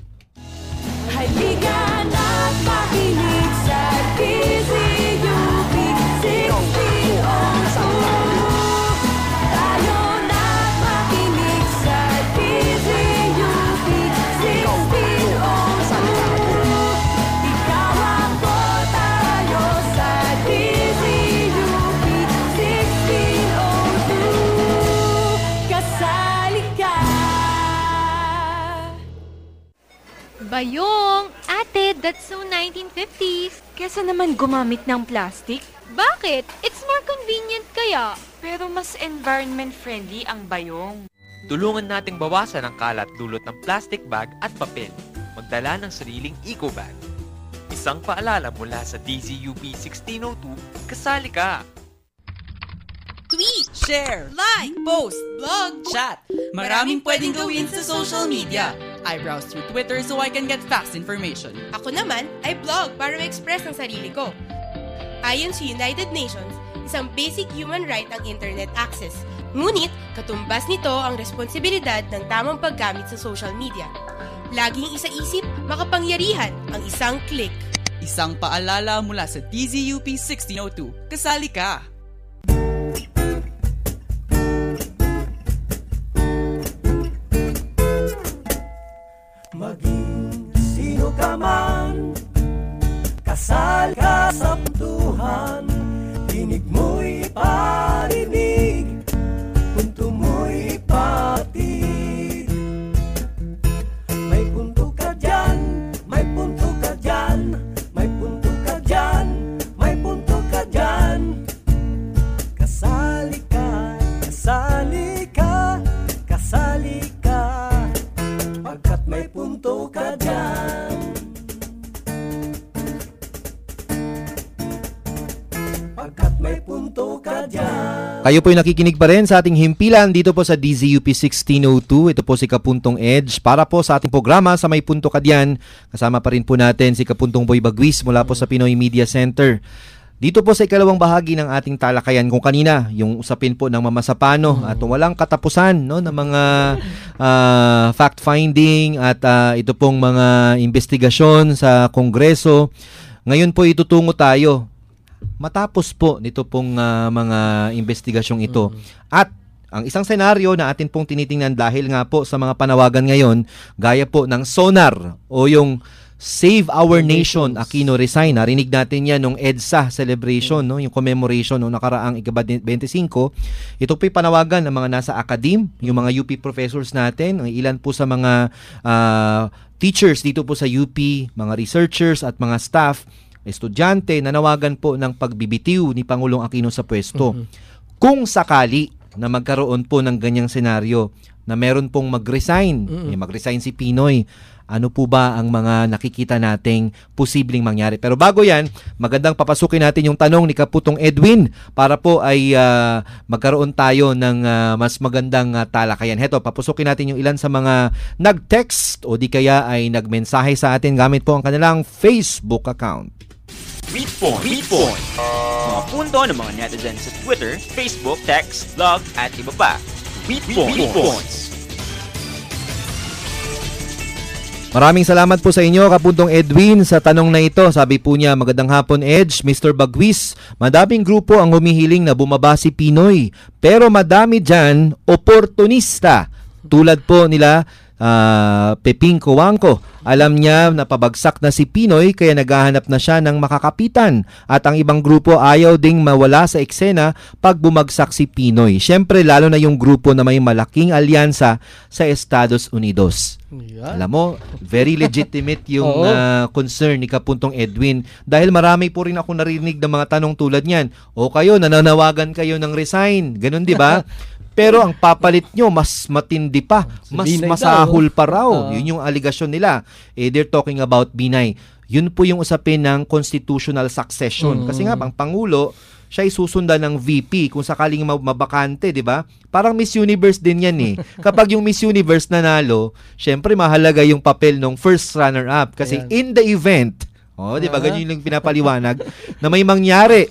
Bayong! Ate, that's so nineteen fifties. Kesa naman gumamit ng plastic? Bakit? It's more convenient kaya. Pero mas environment-friendly ang bayong. Tulungan nating bawasan ang kalat dulot ng plastic bag at papel. Magdala ng sariling eco bag. Isang paalala mula sa D Z U P sixteen oh two, kasali ka! Tweet, share, like, post, blog, chat. Maraming pwedeng gawin sa social media. I browse through Twitter so I can get fast information. Ako naman ay blog para ma-express ang sarili ko. Ayon sa United Nations, isang basic human right ang internet access. Ngunit, katumbas nito ang responsibilidad ng tamang paggamit sa social media. Laging isa-isip, makapangyarihan ang isang click. Isang paalala mula sa D Z U P sixteen oh two. Kasali ka! Maging sino ka man, kasal ka sa puntuhan, tinig mo'y parinig, punto mo'y patid. May punto ka dyan, may punto ka dyan, may punto ka dyan, may punto ka dyan. Kasali ka, kasali ka, kasali ka, pagkat may punto ka dyan. Pagkat may punto ka dyan. Kayo po yung nakikinig pa rin sa ating himpilan dito po sa D Z U P sixteen oh two. Ito po si Kapuntong Edge para po sa ating programa sa May Punto Ka Diyan. Kasama pa rin po natin si Kapuntong Boy Bagwis mula po sa Pinoy Media Center. Dito po sa ikalawang bahagi ng ating talakayan kung kanina, yung usapin po ng mamasapano at walang katapusan no, ng mga uh, fact-finding at uh, ito pong mga investigasyon sa Kongreso. Ngayon po itutungo tayo matapos po nito pong uh, mga investigasyong ito. At ang isang senaryo na atin pong tinitingnan dahil nga po sa mga panawagan ngayon, gaya po ng SONAR o yung Save Our Nation, Aquino Resign. Narinig natin yan nung EDSA celebration, no? Yung commemoration nung nakaraang ika twenty-five. Ito po'y panawagan ng mga nasa academe, yung mga U P professors natin, ang ilan po sa mga uh, teachers dito po sa U P, mga researchers at mga staff. estudyante, nanawagan po ng pagbibitiw ni Pangulong Aquino sa pwesto. Mhm. Kung sakali na magkaroon po ng ganyang senaryo na meron pong mag-resign, Mhm. eh, mag-resign si Pinoy, ano po ba ang mga nakikita nating posibleng mangyari? Pero bago yan, magandang papasukin natin yung tanong ni Kaputong Edwin para po ay uh, magkaroon tayo ng uh, mas magandang uh, talakayan. Heto, papasukin natin yung ilan sa mga nag-text o di kaya ay nagmensahe sa atin gamit po ang kanilang Facebook account. Meet Point. Meet Point. Mga punto ng mga netizens sa Twitter, Facebook, text, blog, at iba pa. Meet Point. Meet Points. Maraming salamat po sa inyo, Kapuntong Edwin, sa tanong na ito. Sabi po niya, magandang hapon, Edge, Mister Bagwis. Madaming grupo ang humihiling na bumaba si Pinoy. Pero madami dyan, oportunista. Tulad po nila, uh, Peping Coangco. Alam niya na pabagsak na si Pinoy kaya naghahanap na siya ng makakapitan. At ang ibang grupo ayaw ding mawala sa eksena pag bumagsak si Pinoy. Siyempre, lalo na yung grupo na may malaking alyansa sa Estados Unidos. Yeah. Alam mo, very legitimate yung Oo. uh, concern ni Kapuntong Edwin dahil marami po rin ako narinig ng mga tanong tulad niyan. O kayo, nananawagan kayo ng resign. Ganun, di ba? Pero ang papalit nyo, mas matindi pa. Mas Binay masahol daw. pa raw. Uh, Yun yung aligasyon nila. Eh, they're talking about Binay. Yun po yung usapin ng constitutional succession. Mm. Kasi nga, ang Pangulo, siya ay susundan ng V P kung sakaling mabakante, di ba? Parang Miss Universe din yan eh. Kapag yung Miss Universe nanalo, syempre mahalaga yung papel ng first runner-up. Kasi Ayan. in the event, oh, di ba, Ah. ganyan yung pinapaliwanag, na may mangyari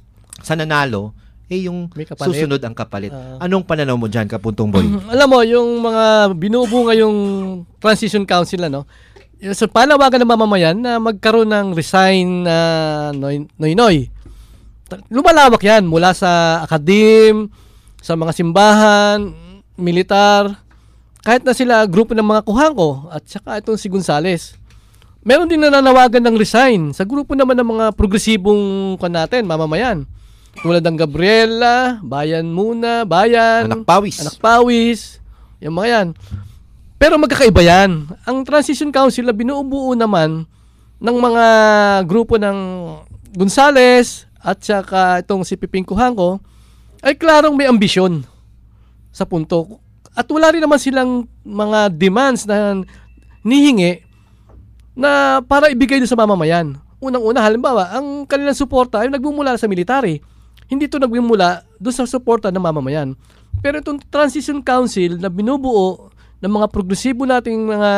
sa nanalo, eh yung kapalit. susunod ang kapalit. Ah. Anong pananaw mo dyan, Kapuntong Boy? Alam mo, yung mga binubuo ngayong Transition Council, ano, yung sa panawagan ng mamamayan na magkaroon ng resign na noy, noy-noy. Lumalawak yan mula sa akadim, sa mga simbahan, militar, kahit na sila grupo ng mga Coangco at saka itong si Gonzales. Meron din nananawagan ng resign sa grupo naman ng mga progresibong kan natin, mamamayan. Tulad ng Gabriela, Bayan Muna, Bayan, Anak Pawis. Anak Pawis, yung mga yan. Pero magkakaiba yan. Ang Transition Council na binubuo naman ng mga grupo ng Gonzales at saka itong si Peping Coangco ay klarong may ambisyon sa punto. At wala rin naman silang mga demands na nihingi na para ibigay doon sa mamamayan. Unang-una, halimbawa, ang kanilang suporta ay nagmumula sa military. Hindi ito nagmumula doon sa suporta ng mamamayan. Pero itong Transition Council na binubuo ng mga progresibo nating mga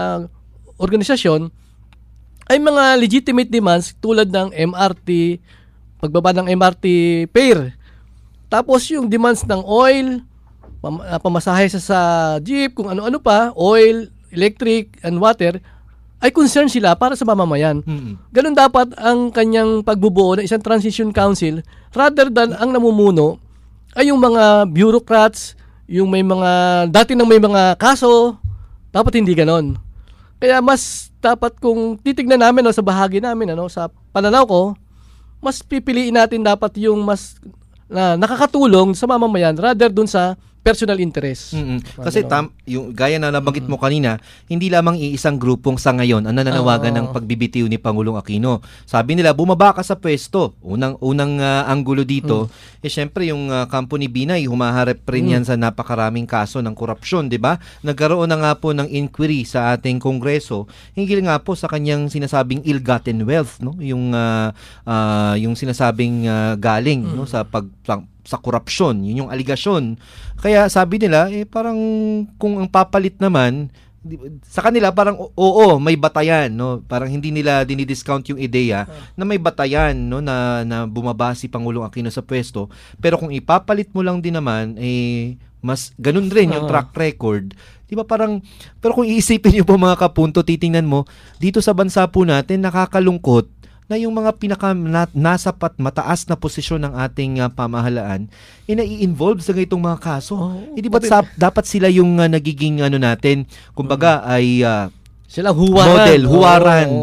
organisasyon ay mga legitimate demands tulad ng M R T, pagbaba ng M R T fare. Tapos yung demands ng oil, pam- uh, pamasahe sa, sa jeep, kung ano-ano pa, oil, electric, and water, ay concern sila para sa mamamayan. Mm-hmm. Ganun dapat ang kanyang pagbubuo ng isang Transition Council rather than ang namumuno ay yung mga bureaucrats, yung may mga, dati nang may mga kaso, dapat hindi ganon. Kaya mas dapat kung titignan namin no, sa bahagi namin, ano, sa pananaw ko, mas pipiliin natin dapat yung mas na nakakatulong sa mamamayan rather dun sa personal interest. Mm-mm. Kasi tam, yung gaya na nabanggit mo kanina, hindi lamang iisang grupong sa ngayon ang nananawagan Oo. ng pagbibitiw ni Pangulong Aquino. Sabi nila, bumaba ka sa pwesto. Unang unang uh, anggulo dito, mm. eh syempre yung uh, kampo ni Binay, humaharap rin Mm. yan sa napakaraming kaso ng korupsyon, di ba? Nagkaroon na nga po ng inquiry sa ating Kongreso, hinggil nga po sa kanyang sinasabing ill-gotten wealth, no? Yung uh, uh, yung sinasabing uh, galing, Mm. no, sa pag sa korupsyon, yun yung aligasyon. Kaya sabi nila, eh parang kung ang papalit naman, sa kanila parang oo, may batayan, no? Parang hindi nila dinidiscount yung ideya na may batayan, no, na na bumaba si Pangulong Aquino sa pwesto. Pero kung ipapalit mo lang din naman, eh mas ganun rin yung track record. 'Di ba parang pero kung iisipin niyo po mga kapunto, titingnan mo dito sa bansa po natin nakakalungkot na yung mga pinaka na, nasapat mataas na posisyon ng ating uh, pamahalaan eh nai-involve sa ganitong mga kaso. Oh, eh, di ba sa, dapat sila yung uh, nagiging ano natin, kumbaga ay uh, sila huwaran. Model, huwaran. Oh, oh.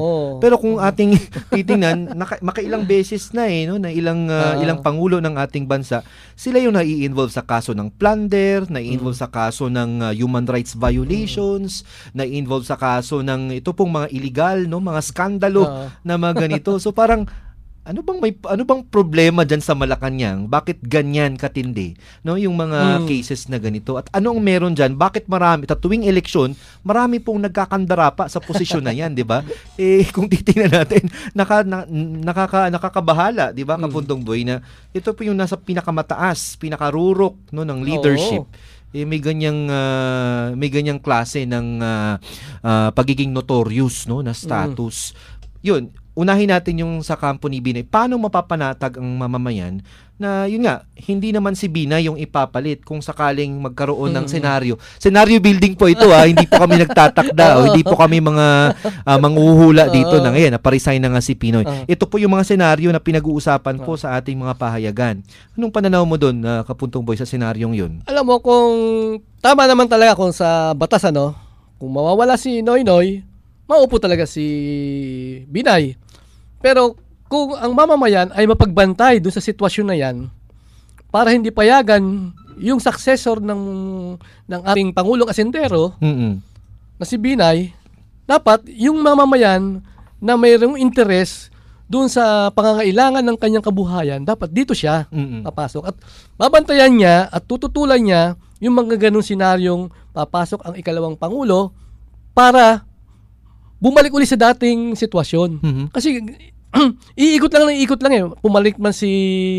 Pero kung ating titingnan, naka, makailang beses na eh, no, na ilang uh, Uh-huh. ilang pangulo ng ating bansa, sila yung nai-involve sa kaso ng plunder, nai-involve sa kaso ng uh, human rights violations, nai-involve sa kaso ng ito pong mga illegal, no, mga skandalo Uh-huh. na mga ganito. So parang ano bang may ano bang problema diyan sa Malacanang? Bakit ganyan katindi, no, yung mga Mm. cases na ganito? At anong meron diyan? Bakit marami ta tuwing eleksyon, marami pong nagkakandara pa sa posisyon na 'yan, 'di ba? Eh kung titingnan natin, naka, na, nakaka nakakabahala, 'di ba, Kapundong Boy, na ito po yung nasa pinakamataas, pinakarurok, no, ng leadership. Oo. Eh may ganyang uh, may ganyang klase ng uh, uh, pagiging notorious, no, na status. Yun, unahin natin yung sa kampo ni Binay. Paano mapapanatag ang mamamayan na yun nga, hindi naman si Binay yung ipapalit kung sakaling magkaroon ng senaryo. Senaryo building po ito, ha. Hindi po kami nagtatakda o hindi po kami mga uh, manghuhula dito na ngayon. Naparesign na nga si Pinoy. Ito po yung mga senaryo na pinag-uusapan po sa ating mga pahayagan. Anong pananaw mo doon, uh, Kapuntong Boy, sa senaryong yun? Alam mo, kung tama naman talaga kung sa batas, ano, kung mawawala si Noy Noy, maupo talaga si Binay. Pero kung ang mamamayan ay mapagbantay doon sa sitwasyon na yan, para hindi payagan yung successor ng ng ating Pangulong Asindero, Mm-mm. na si Binay, dapat yung mamamayan na mayroong interes doon sa pangangailangan ng kanyang kabuhayan, dapat dito siya Mm-mm. papasok. At babantayan niya at tututulan niya yung mga ganung senaryong papasok ang ikalawang Pangulo para bumalik uli sa dating sitwasyon. Mhm. Kasi iikot lang ng iikot lang eh. Pumalik man si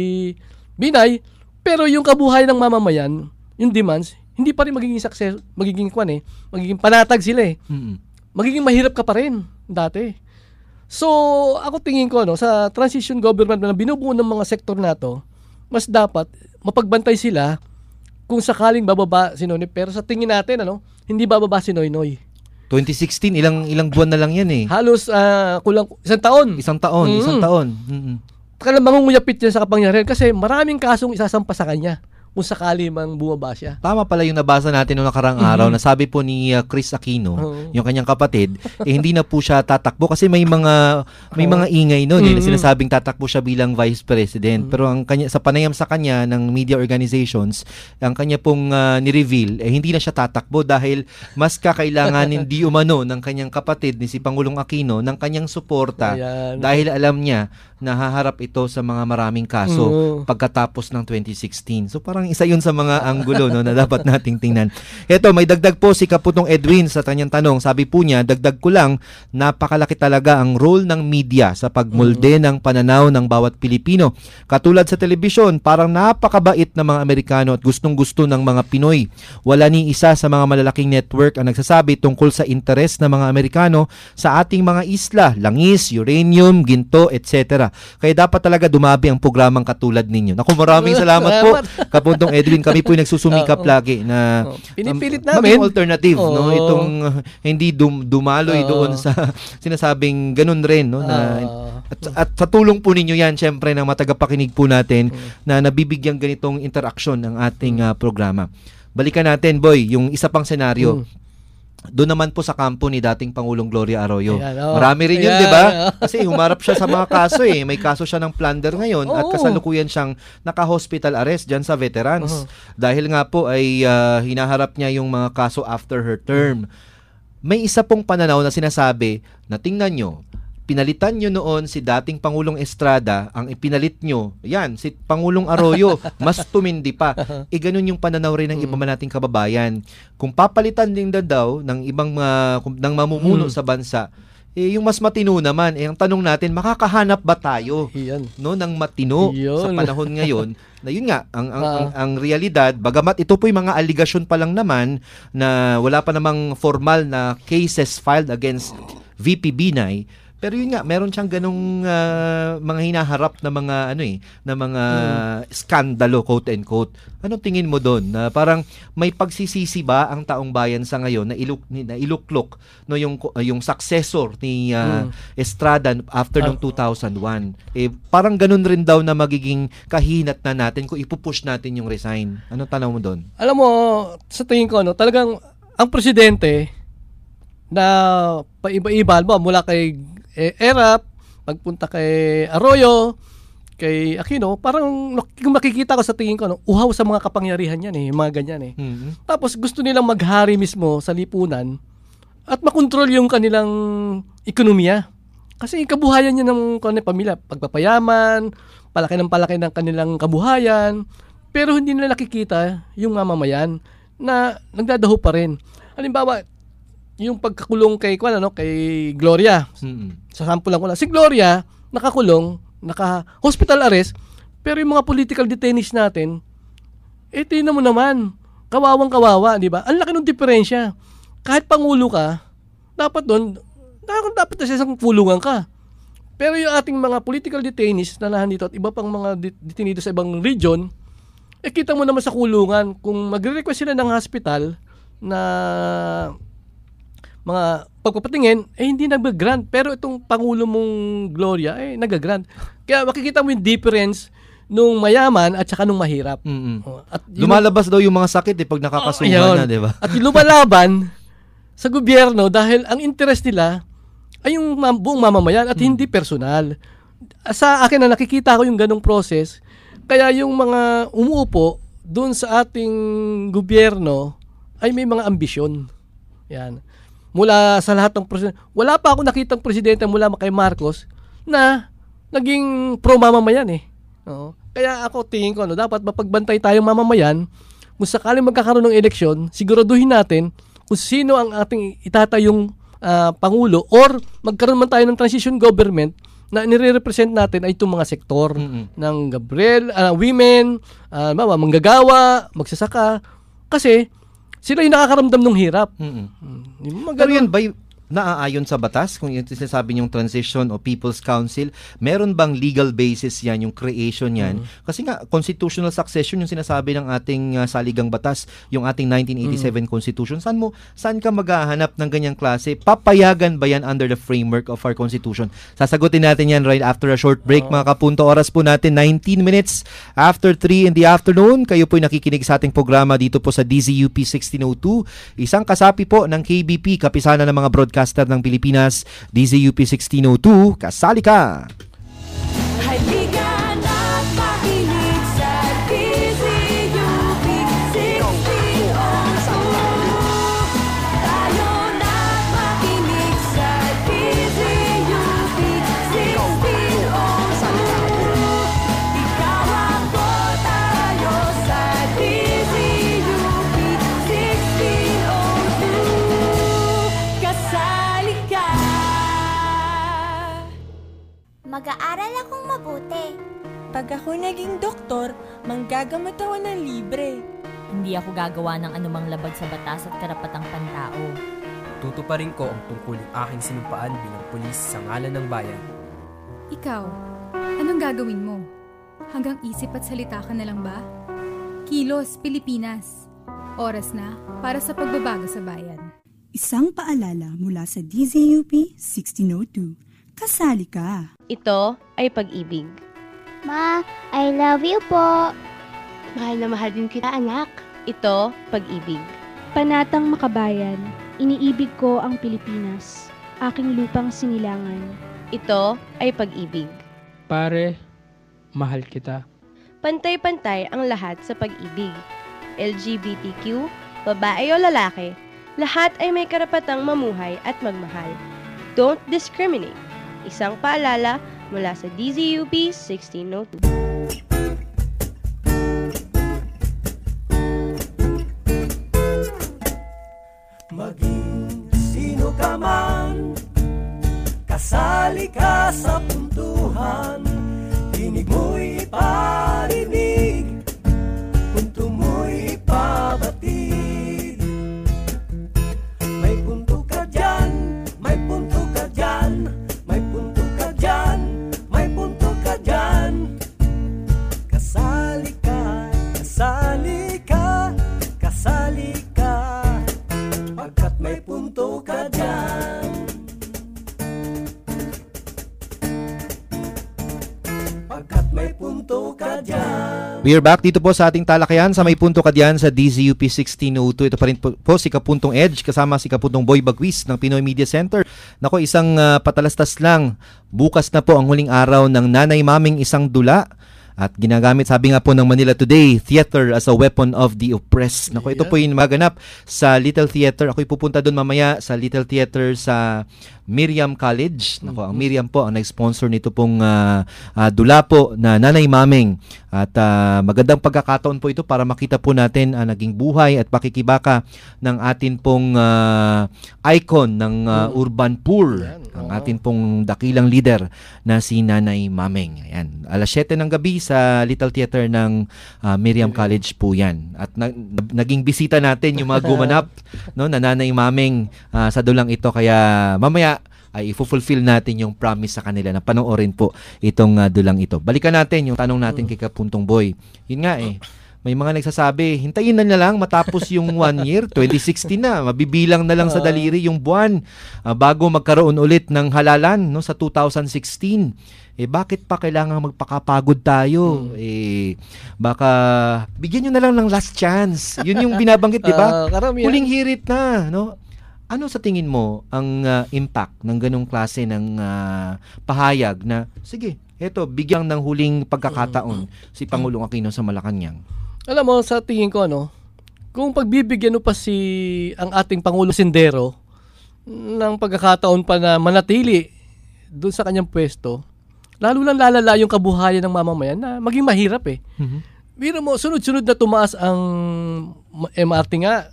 Binay, pero yung kabuhayan ng mamamayan, yung demands, hindi pa rin magiging success, magiging kwan eh, magiging panatag sila eh. Mm-mm. Magiging mahirap ka pa rin dati. So, ako tingin ko, no, sa transition government na binubuo ng mga sektor na to, mas dapat mapagbantay sila kung sakaling bababa si Noynoy. Pero sa tingin natin, ano, hindi bababa si Noynoy. twenty sixteen, ilang ilang buwan na lang yan eh. Halos uh, kulang isang taon. Isang taon, Mm. isang taon. Mm-mm. Kaya mangunguyapit yan sa kapangyarihan kasi maraming kasong isasampa sa kanya kung sakali mang bumaba siya. Tama pala yung nabasa natin noong nakarang Mhm. araw na sabi po ni uh, Chris Aquino, Oo. yung kanyang kapatid, eh, hindi na po siya tatakbo kasi may mga may mga ingay noon eh, na Mhm. sinasabing tatakbo siya bilang vice president. Pero ang kanya sa panayam sa kanya ng media organizations, ang kanya pong uh, ni-reveal eh hindi na siya tatakbo dahil mas kakailanganin di umano ng kanyang kapatid ni si Pangulong Aquino ng kanyang suporta Ayan. dahil alam niya na haharap ito sa mga maraming kaso Oo. pagkatapos ng twenty sixteen. So parang isa yun sa mga anggulo, no, na dapat nating tingnan. Ito, may dagdag po si Kaputong Edwin sa kanyang tanong. Sabi po niya, dagdag ko lang, napakalaki talaga ang role ng media sa pagmolde ng pananaw ng bawat Pilipino. Katulad sa telebisyon, parang napakabait ng mga Amerikano at gustong-gusto ng mga Pinoy. Wala ni isa sa mga malalaking network ang nagsasabi tungkol sa interes ng mga Amerikano sa ating mga isla, langis, uranium, ginto, et cetera. Kaya dapat talaga dumabi ang programang katulad ninyo. Naku, maraming salamat po, Kapuntong Edwin. Kami po yung nagsusumikap Oo. lagi na Oo. Pinipilit um, namin. maging alternative, Oo. no, itong uh, hindi dum- dumaloy Oo. doon sa sinasabing ganun rin, no, na Oo. at, at sa tulong po ninyo yan, syempre, ng matagapakinig po natin na nabibigyan ganitong interaksyon ng ating uh, programa. Balikan natin, Boy, yung isa pang senaryo. Mm. Doon naman po sa kampo ni dating Pangulong Gloria Arroyo. Ayan, oh. Marami rin yun, Ayan, di ba? oh. Kasi humarap siya sa mga kaso eh. May kaso siya ng plunder ngayon at Oo. kasalukuyan siyang naka-hospital arrest dyan sa veterans. Oo. Dahil nga po ay uh, hinaharap niya yung mga kaso after her term. May isa pong pananaw na sinasabi na tingnan nyo, pinalitan nyo noon si dating Pangulong Estrada, ang ipinalit nyo, yan, si Pangulong Arroyo, mas tumindi pa. E ganun yung pananaw rin ng iba man nating kababayan. Kung papalitan din na daw ng ibang uh, ng mamumuno Mm. sa bansa, eh yung mas matino naman, eh ang tanong natin, makakahanap ba tayo Yan. no ng matino Yun. sa panahon ngayon? Na yun nga, ang ang, Ah. ang ang realidad, bagamat ito po yung mga allegation pa lang naman na wala pa namang formal na cases filed against V P Binay, pero yun nga, meron siyang ganung ah, mga hinaharap na mga ano eh, na mga skandalo, quote and quote. Anong tingin mo doon? Na parang may pagsisisi ba ang taong bayan sa ngayon na iluk na iluklok no yung yung successor ni ah, Mm. Estrada after Ah. ng two thousand one? Eh parang ganun rin daw na magiging kahinat na natin kung ipupush natin yung resign. Anong tanaw mo doon? Alam mo, sa tingin ko, no, talagang ang presidente na paiba-iba, mo mula kay E- Erap, pagpunta kay Arroyo, kay Aquino, parang kung makikita ko sa tingin ko, no, uhaw sa mga kapangyarihan yan eh, mga ganyan eh. Mm-hmm. Tapos gusto nilang maghari mismo sa lipunan at makontrol yung kanilang ekonomiya. Kasi yung kabuhayan niya ng kanilang pamilya, pagpapayaman, palaki ng palaki ng kanilang kabuhayan, pero hindi nila nakikita yung mamamayan na nagdadaho pa rin. Halimbawa, yung pagkakulong kay, kung ano, kay Gloria, mm-hmm. sa sample lang ko lang, si Gloria, nakakulong, naka-hospital arrest, pero yung mga political detainees natin, eh, tingnan mo naman, kawawang-kawawa, di ba? Ang laki ng diferensya. Kahit pangulo ka, dapat doon, dapat na sa isang pulungan ka. Pero yung ating mga political detainees na nandito at iba pang mga detenido sa ibang region, eh, kita mo naman sa kulungan, kung magre-request sila ng hospital na mga pagpapatingin, eh hindi nag-grant. Pero itong Pangulo mong Gloria, eh nag-grant. Kaya makikita mo yung difference nung mayaman at saka nung mahirap. Mm-hmm. At lumalabas daw yung mga sakit eh pag nakakasuhan oh, na, di ba? At lumalaban sa gobyerno dahil ang interest nila ay yung buong mamamayan at mm. hindi personal. Sa akin na nakikita ko yung ganong process, kaya yung mga umuupo doon sa ating gobyerno ay may mga ambisyon. Yan. Mula sa lahat ng presidente, wala pa ako nakitang presidente mula kay Marcos na naging pro-mamamayan eh. Oo. Kaya ako tingin ko, no, dapat mapagbantay tayong mamamayan. Kung sakaling magkakaroon ng eleksyon, siguraduhin natin kung sino ang ating itatayong uh, Pangulo or magkaroon man tayo ng transition government na nire-represent natin ay itong mga sektor mm-hmm. ng Gabriel, uh, women, uh, manggagawa, magsasaka. Kasi sila yung nakakaramdam ng hirap. Mm-hmm. Pero yan ba naaayon sa batas? Kung yung sinasabi yung transition o People's Council, meron bang legal basis yan, yung creation yan? Mm-hmm. Kasi nga, constitutional succession yung sinasabi ng ating uh, saligang batas, yung ating nineteen eighty-seven mm-hmm. Constitution. Saan mo, saan ka maghahanap ng ganyang klase? Papayagan ba yan under the framework of our Constitution? Sasagutin natin yan right after a short break, oh. mga kapunto. Oras po natin, nineteen minutes after three in the afternoon. Kayo po'y nakikinig sa ating programa dito po sa D Z U P sixteen oh two. Isang kasapi po ng K B P, kapisana ng mga broadcaster ng Pilipinas, D Z U P sixteen oh two. Kasali ka! Halika na't makinig sa D Z U P sixteen oh two. Tayo na't makinig sa D Z U P sixteen oh two. Ikaw ako, tayo sa D Z U P sixteen oh two. Kasali ka! Mag-aaral akong mabuti. Pag ako naging doktor, manggagamot ako ng libre. Hindi ako gagawa ng anumang labag sa batas at karapatang pantao. Tutuparin ko ang tungkuling aking sinumpaan bilang pulis sa ngalan ng bayan. Ikaw, anong gagawin mo? Hanggang isip at salita ka na lang ba? Kilos, Pilipinas. Oras na para sa pagbabago sa bayan. Isang paalala mula sa D Z U P sixteen oh two. Kasali ka. Ito ay pag-ibig. Ma, I love you po. Mahal na mahal din kita, anak. Ito, pag-ibig. Panatang makabayan, iniibig ko ang Pilipinas, aking lupang sinilangan. Ito ay pag-ibig. Pare, mahal kita. Pantay-pantay ang lahat sa pag-ibig. L G B T Q, babae o lalaki, lahat ay may karapatang mamuhay at magmahal. Don't discriminate. Isang paalala mula sa D Z U P sixteen oh two. Maging sino ka man, kasali ka sa puntuhan. Tinig mo'y iparinig, punto mo'y ipabatid. May punto ka dyan, may punto ka dyan, may punto ka dyan, may punto ka dyan. Kasali ka, kasali ka, kasali ka, pagkat may punto ka dyan. Pagkat may punto ka We are back dito po sa ating talakayan sa May Punto Ka Diyan sa D Z U P sixteen oh two. Ito pa rin po, po si Kapuntong Edge kasama si Kapuntong Boy Bagwis ng Pinoy Media Center. Nako, isang uh, patalastas lang. Bukas na po ang huling araw ng Nanay Maming Isang Dula. At ginagamit, sabi nga po ng Manila Today, theater as a weapon of the oppressed. Nako, ito po yung maganap sa Little Theater. Ako'y pupunta doon mamaya sa Little Theater sa Miriam College. Nako, ang Miriam po ang nag-sponsor nito pong uh, uh, dula po na Nanay Maming. At uh, magandang pagkakataon po ito para makita po natin ang uh, naging buhay at pakikibaka ng atin pong uh, icon ng uh, urban poor. Ang atin pong dakilang leader na si Nanay Maming. Ayan. Alas siyete ng gabi sa Little Theater ng uh, Miriam College po yan. At na, naging bisita natin yung mga gumanap no, na Nanay Maming uh, sa dulang ito. Kaya mamaya ay i-fulfill natin yung promise sa kanila na panoorin po itong uh, dulang ito. Balikan natin yung tanong natin kay Kapuntong Boy. Yun nga eh. May mga nagsasabi, hintayin na niya lang matapos yung one year, twenty sixteen na, mabibilang na lang sa daliri yung buwan uh, bago magkaroon ulit ng halalan no, sa two thousand sixteen. Eh bakit pa kailangan magpakapagod tayo? Hmm. Eh baka bigyan niyo na lang ng last chance. Yun yung binabanggit, di ba? Uh, Huling hirit na, no? Ano sa tingin mo ang uh, impact ng ganung klase ng uh, pahayag na sige, eto bigyan ng huling pagkakataon si Pangulong Aquino sa Malacanang? Alam mo, sa tingin ko, ano, kung pagbibigyan mo pa si ang ating Pangulo Sendero ng pagkakataon pa na manatili doon sa kanyang pwesto, lalo lang lalala yung kabuhayan ng mamamayan na maging mahirap eh. Mm-hmm. Biro mo, sunod-sunod na tumaas ang M R T nga,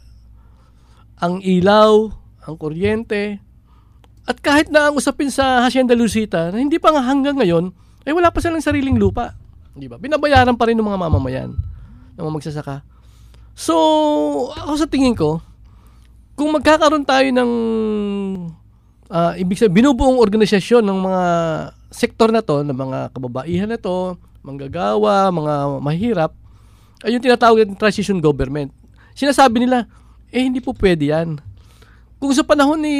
ang ilaw, ang kuryente, at kahit na ang usapin sa Hacienda Lucita, na hindi pa nga hanggang ngayon, eh wala pa silang sariling lupa. Di ba? Binabayaran pa rin ng mga mamamayan ng mga magsasaka. So, ako sa tingin ko, kung magkakaroon tayo ng uh, ibig sabihin, binubuong organisasyon ng mga sektor na to, ng mga kababaihan na to, manggagawa, mga mahirap, ay yung tinatawag ng transition government. Sinasabi nila, eh hindi po pwede yan. Kung sa panahon ni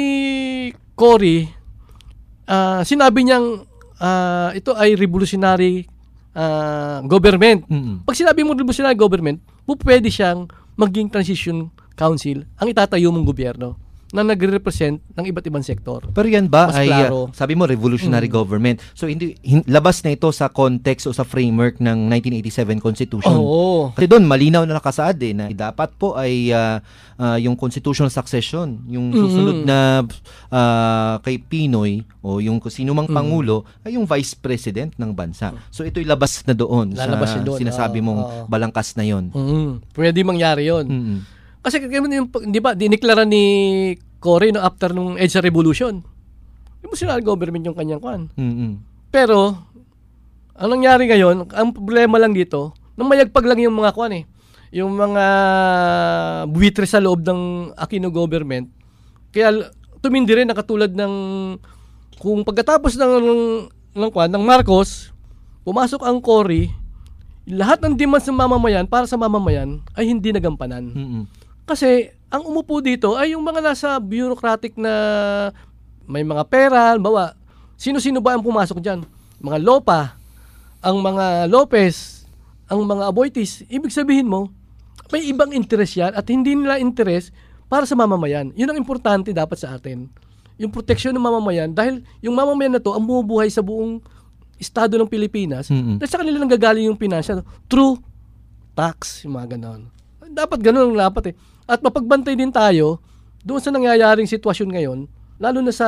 Cory, uh, sinabi niyang uh, ito ay revolutionary Uh, government. Mm-hmm. Pag sinabi mo revolutionary government, pwede siyang maging transition council ang itatayo mong gobyerno na nagre-represent ng iba't ibang sektor. Pero yan ba mas ay, klaro. Uh, sabi mo, revolutionary mm. government. So, hindi hin, labas na ito sa context o sa framework ng nineteen eighty-seven Constitution. Oo. Kasi doon, malinaw na nakasaad eh, na dapat po ay uh, uh, yung constitutional succession, yung susunod mm-hmm. na uh, kay Pinoy o yung sino mang mm-hmm. pangulo ay yung vice president ng bansa. So, ito'y labas na doon Lalabas sa doon. sinasabi uh, mong uh, balangkas na yon. Mm-hmm. Pwede mangyari yon. Mm-hmm. Kasi yung, di ba, diniklara ni Cory no, after nung EDSA Revolution. Revolutionary government yung kanyang kwan. Mm-hmm. Pero, ang nangyari ngayon, ang problema lang dito, nang mayagpag lang yung mga kwan eh. Yung mga buwitre sa loob ng Aquino government. Kaya tumindi rin na katulad ng, kung pagkatapos ng, ng, ng kwan, ng Marcos, pumasok ang Cory, lahat ng demands ng mamamayan para sa mamamayan ay hindi nagampanan. Mm-hmm. Kasi ang umupo dito ay yung mga nasa bureaucratic na may mga pera, bawa. Sino-sino ba ang pumasok dyan? Mga Lopa, ang mga Lopez, ang mga Aboitis. Ibig sabihin mo, may ibang interest yan at hindi nila interest para sa mamamayan. Yun ang importante dapat sa atin. Yung proteksyon ng mamamayan dahil yung mamamayan na to ang bumubuhay sa buong estado ng Pilipinas mm-hmm. dahil sa kanila nanggagaling yung pinansyal through tax, yung mga ganon. Dapat ganon ang dapat eh. At mapagbantay din tayo doon sa nangyayaring sitwasyon ngayon, lalo na sa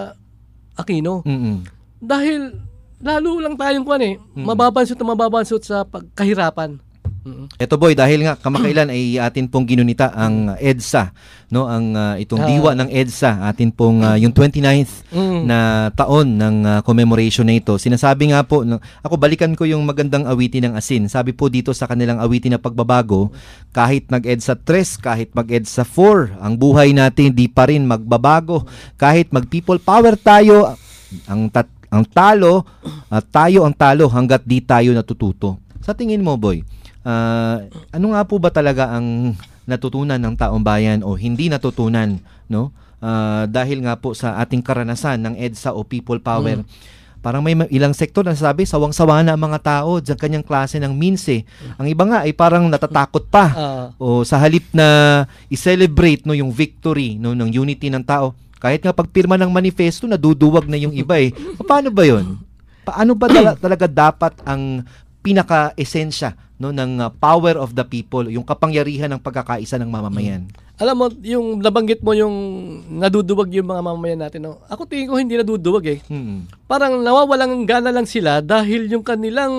Aquino. Mm-hmm. Dahil lalo lang tayong kuwan eh, mm-hmm. mababansot na mababansot sa pagkahirapan. Mm-hmm. Eto boy, dahil nga kamakailan ay atin pong ginunita ang EDSA, no, ang uh, itong diwa ng EDSA, atin pong uh, yung twenty-ninth mm. na taon ng uh, commemoration na ito. Sinasabi nga po, no, ako balikan ko yung magandang awitin ng asin. Sabi po dito sa kanilang awitin na pagbabago, kahit nag-EDSA three, kahit mag-EDSA four, ang buhay natin di pa rin magbabago. Kahit mag-people power tayo, ang tat- ang talo, uh, tayo ang talo hanggat di tayo natututo. Sa tingin mo, boy, Uh, ano nga po ba talaga ang natutunan ng taong bayan o hindi natutunan, no? Uh, dahil nga po sa ating karanasan ng EDSA o people power, mm. Parang may ilang sektor na sabi, sawang-sawa na ang mga tao sa kanyang klase ng means eh. Ang iba nga ay parang natatakot pa. Uh, o sa halip na i-celebrate no, yung victory no, ng unity ng tao. Kahit nga pagpirma ng manifesto, naduduwag na yung iba eh. Paano ba yun? Paano ba dala- talaga dapat ang pinaka-esensya no, ng uh, power of the people, yung kapangyarihan ng pagkakaisa ng mamamayan? Alam mo, yung nabanggit mo yung naduduwag yung mga mamamayan natin. No? Ako tingin ko hindi naduduwag eh. Hmm. Parang nawawalang gana lang sila dahil yung kanilang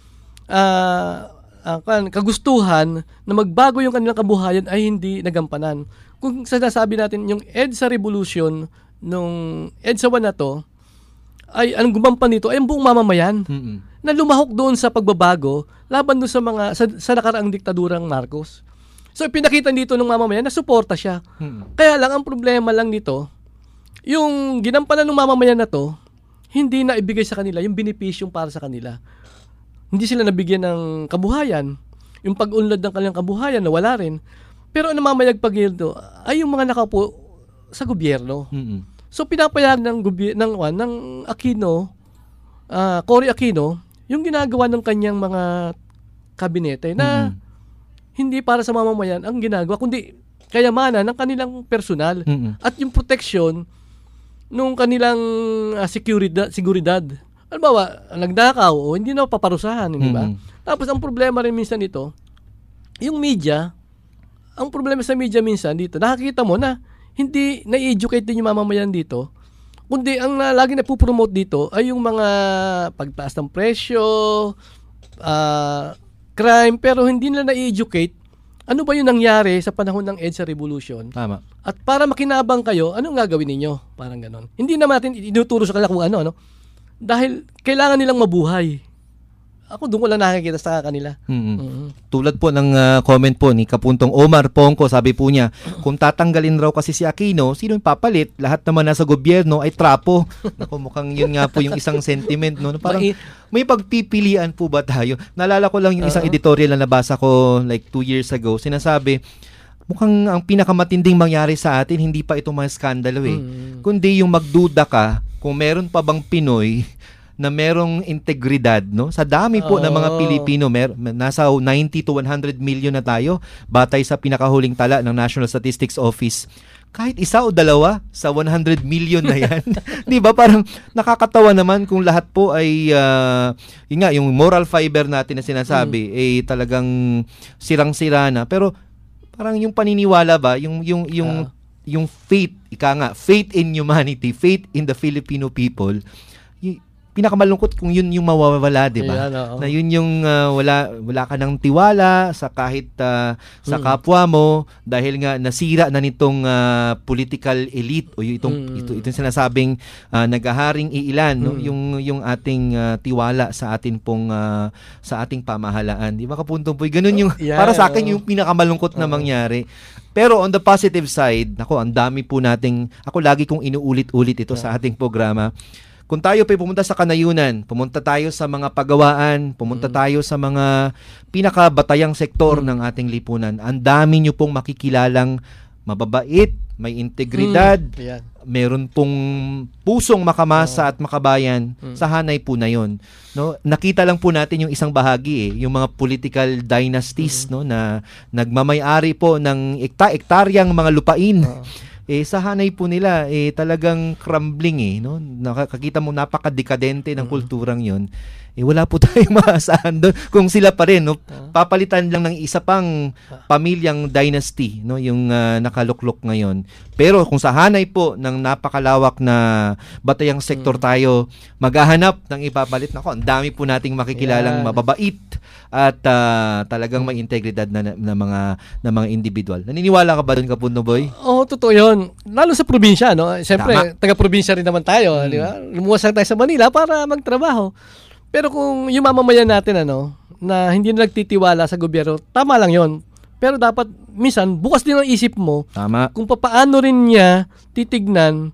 uh, uh, kagustuhan na magbago yung kanilang kabuhayan ay hindi nagampanan. Kung sinasabi natin yung EDSA Revolution, nung EDSA one na to, ay ang gumampan nito ay ang buong mamamayan hmm. na lumahok doon sa pagbabago laban doon sa mga sa, sa nakaraang diktadurang Marcos. So, pinakita dito ng mamamayan na suporta siya. Hmm. Kaya lang, ang problema lang nito, yung ginampanan ng mamamayan na to, hindi na ibigay sa kanila yung benepisyong para sa kanila. Hindi sila nabigyan ng kabuhayan. Yung pag-unlad ng kanilang kabuhayan, nawala rin. Pero ang namamayagpag nito ay yung mga nakaupo sa gobyerno. Hmm. So, pinapayag ng, goby- ng, uh, ng Aquino, uh, Cory Aquino, yung ginagawa ng kanyang mga kabinete na hmm. hindi para sa mamamayan ang ginagawa, kundi kayamanan ng kanilang personal mm-hmm. at yung protection nung kanilang uh, seguridad, seguridad. Halimbawa, nagdakaw o hindi na paparusahan, hindi ba? Mm-hmm. Tapos ang problema rin minsan dito, yung media, ang problema sa media minsan dito, nakakita mo na hindi na-educate din yung mamamayan dito, kundi ang uh, lagi na pupromote dito ay yung mga pagtaas ng presyo, ah, uh, crime, pero hindi nila na-educate ano ba yung nangyari sa panahon ng EDSA Revolution. Tama. At para makinabang kayo, anong gagawin ninyo? Parang ganon. Hindi naman natin inuturo sa kanila kung ano, ano. Dahil kailangan nilang mabuhay. Ako doon ko lang nakikita sa kanila. Mm-hmm. Mm-hmm. Tulad po ng uh, comment po ni Kapuntong Omar Pongko, sabi po niya, kung tatanggalin raw kasi si Aquino, sino yung papalit? Lahat naman nasa gobyerno ay trapo. Naku, mukhang yun nga po yung isang sentiment. No? Parang may pagpipilian po ba tayo? Naalala ko lang yung isang uh-huh. editorial na nabasa ko like two years ago. Sinasabi, mukhang ang pinakamatinding mangyari sa atin, hindi pa itong mga skandalo eh. Mm-hmm. Kundi yung magduda ka kung meron pa bang Pinoy na merong integridad, no? Sa dami po oh. ng mga Pilipino, mer- nasa ninety to one hundred million na tayo batay sa pinakahuling tala ng National Statistics Office. Kahit isa o dalawa sa one hundred million na yan. 'Di ba? Parang nakakatawa naman kung lahat po ay uh, yun nga, yung moral fiber natin na sinasabi mm. eh talagang sirang-sira na. Pero parang yung paniniwala ba, yung yung yung uh. yung faith, ika nga, faith in humanity, faith in the Filipino people, y- pinakamalungkot kung yun yung mawawala, di ba? Na yun yung uh, wala wala ka ng tiwala sa kahit uh, sa mm. kapwa mo dahil nga nasira na nitong uh, political elite o yung itong mm. ito itong sinasabing uh, naghaharing iilan, mm. no? Yung yung ating uh, tiwala sa atin pong uh, sa ating pamahalaan. Di ba, Kapuntong Boy? Ganun yung yeah, para sa akin yung pinakamalungkot uh. na mangyari. Pero on the positive side, nako, ang dami po nating, ako lagi kong inuulit-ulit ito yeah. sa ating programa. Kung tayo pa pumunta sa kanayunan, pumunta tayo sa mga pagawaan, pumunta mm. tayo sa mga pinakabatayang sektor mm. ng ating lipunan, ang dami nyo pong makikilalang mababait, may integridad, mm. yeah. meron pong pusong makamasa oh. at makabayan, mm. sa hanay po na yon. No? Nakita lang po natin yung isang bahagi, eh, yung mga political dynasties mm. no, na nagmamay-ari po ng ekta-ektaryang mga lupain. Oh. Eh sa hanay po nila eh talagang crumbling eh, no? Nakakita mo napakadekadente ng mm. kulturang 'yon. Eh wala po tayong maasahan doon kung sila pa rin, no? Papalitan lang ng isa pang pamilyang dynasty, no, yung uh, nakaluklok ngayon. Pero kung sa hanay po ng napakalawak na batayang sektor mm. tayo maghahanap ng ipapalit, nako, ang dami po nating makikilalang yeah. mababait at uh, talagang may integridad na, na mga na mga individual. Naniniwala ka ba doon, Kapuntong Boy? Oo, oh, totoo 'yon. Lalo sa probinsya, no? Siyempre, taga-probinsya rin naman tayo, hmm. di ba? Lumuwas lang tayo sa Manila para magtrabaho. Pero kung yung mamamayan natin, ano, na hindi na nagtitiwala sa gobyerno, tama lang 'yon. Pero dapat minsan bukas din ang isip mo. Tama. Kung papaano rin niya titignan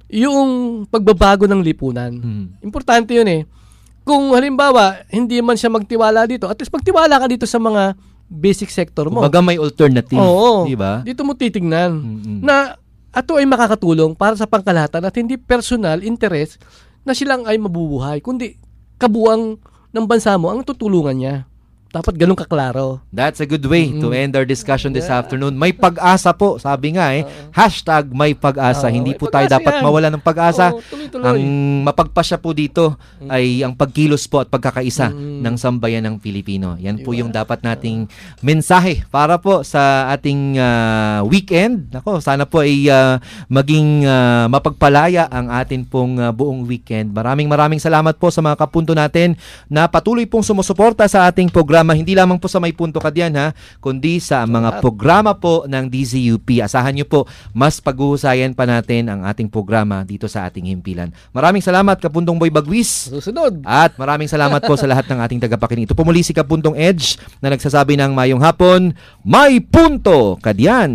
yung pagbabago ng lipunan. Hmm. Importante 'yun eh. Kung halimbawa, hindi man siya magtiwala dito, at least magtiwala ka dito sa mga basic sector mo. Kumbaga may alternative, oo, di ba? Dito mo titignan mm-hmm. na ato ay makakatulong para sa pangkalahatan at hindi personal interest na silang ay mabubuhay, kundi kabuang ng bansa mo ang tutulungan niya. Dapat ganun kaklaro. That's a good way mm-hmm. to end our discussion this yeah. afternoon. May pag-asa po, sabi nga eh. Uh, Hashtag may pag-asa. Uh, Hindi may po tayo dapat yan. mawala ng pag-asa. Oh, ang mapagpasya po dito mm-hmm. ay ang pagkilos po at pagkakaisa mm-hmm. ng sambayan ng Pilipino. Yan po yung dapat nating mensahe para po sa ating uh, weekend. Nako, sana po ay uh, maging uh, mapagpalaya ang atin pong uh, buong weekend. Maraming maraming salamat po sa mga kapunto natin na patuloy pong sumusuporta sa ating programa. Hindi lamang po sa May Punto Ka Diyan ha, kundi sa mga programa po ng D Z U P. Asahan nyo po, mas pag-uusayan pa natin ang ating programa dito sa ating himpilan. Maraming salamat, Kapuntong Boy Bagwis. Susunod. At maraming salamat po sa lahat ng ating tagapakinig. Ito po muli si Kapuntong Edge na nagsasabi ng mayong hapon, May Punto Ka Diyan.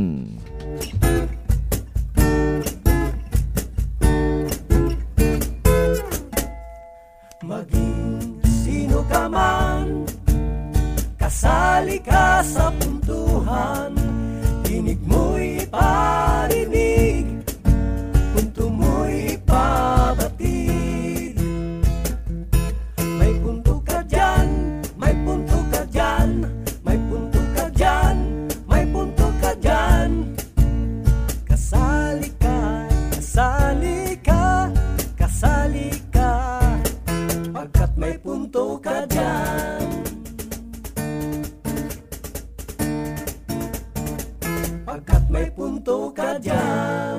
Maging sino ka man, kasali ka sa puntuhan, tinig mo'y parinig, punto mo'y pabatid. May punto ka dyan, may punto ka dyan, may punto ka dyan, may punto ka dyan. Kasali ka, kasali ka, kasali ka, pagkat may punto ka dyan. Pagkat may punto ka dyan.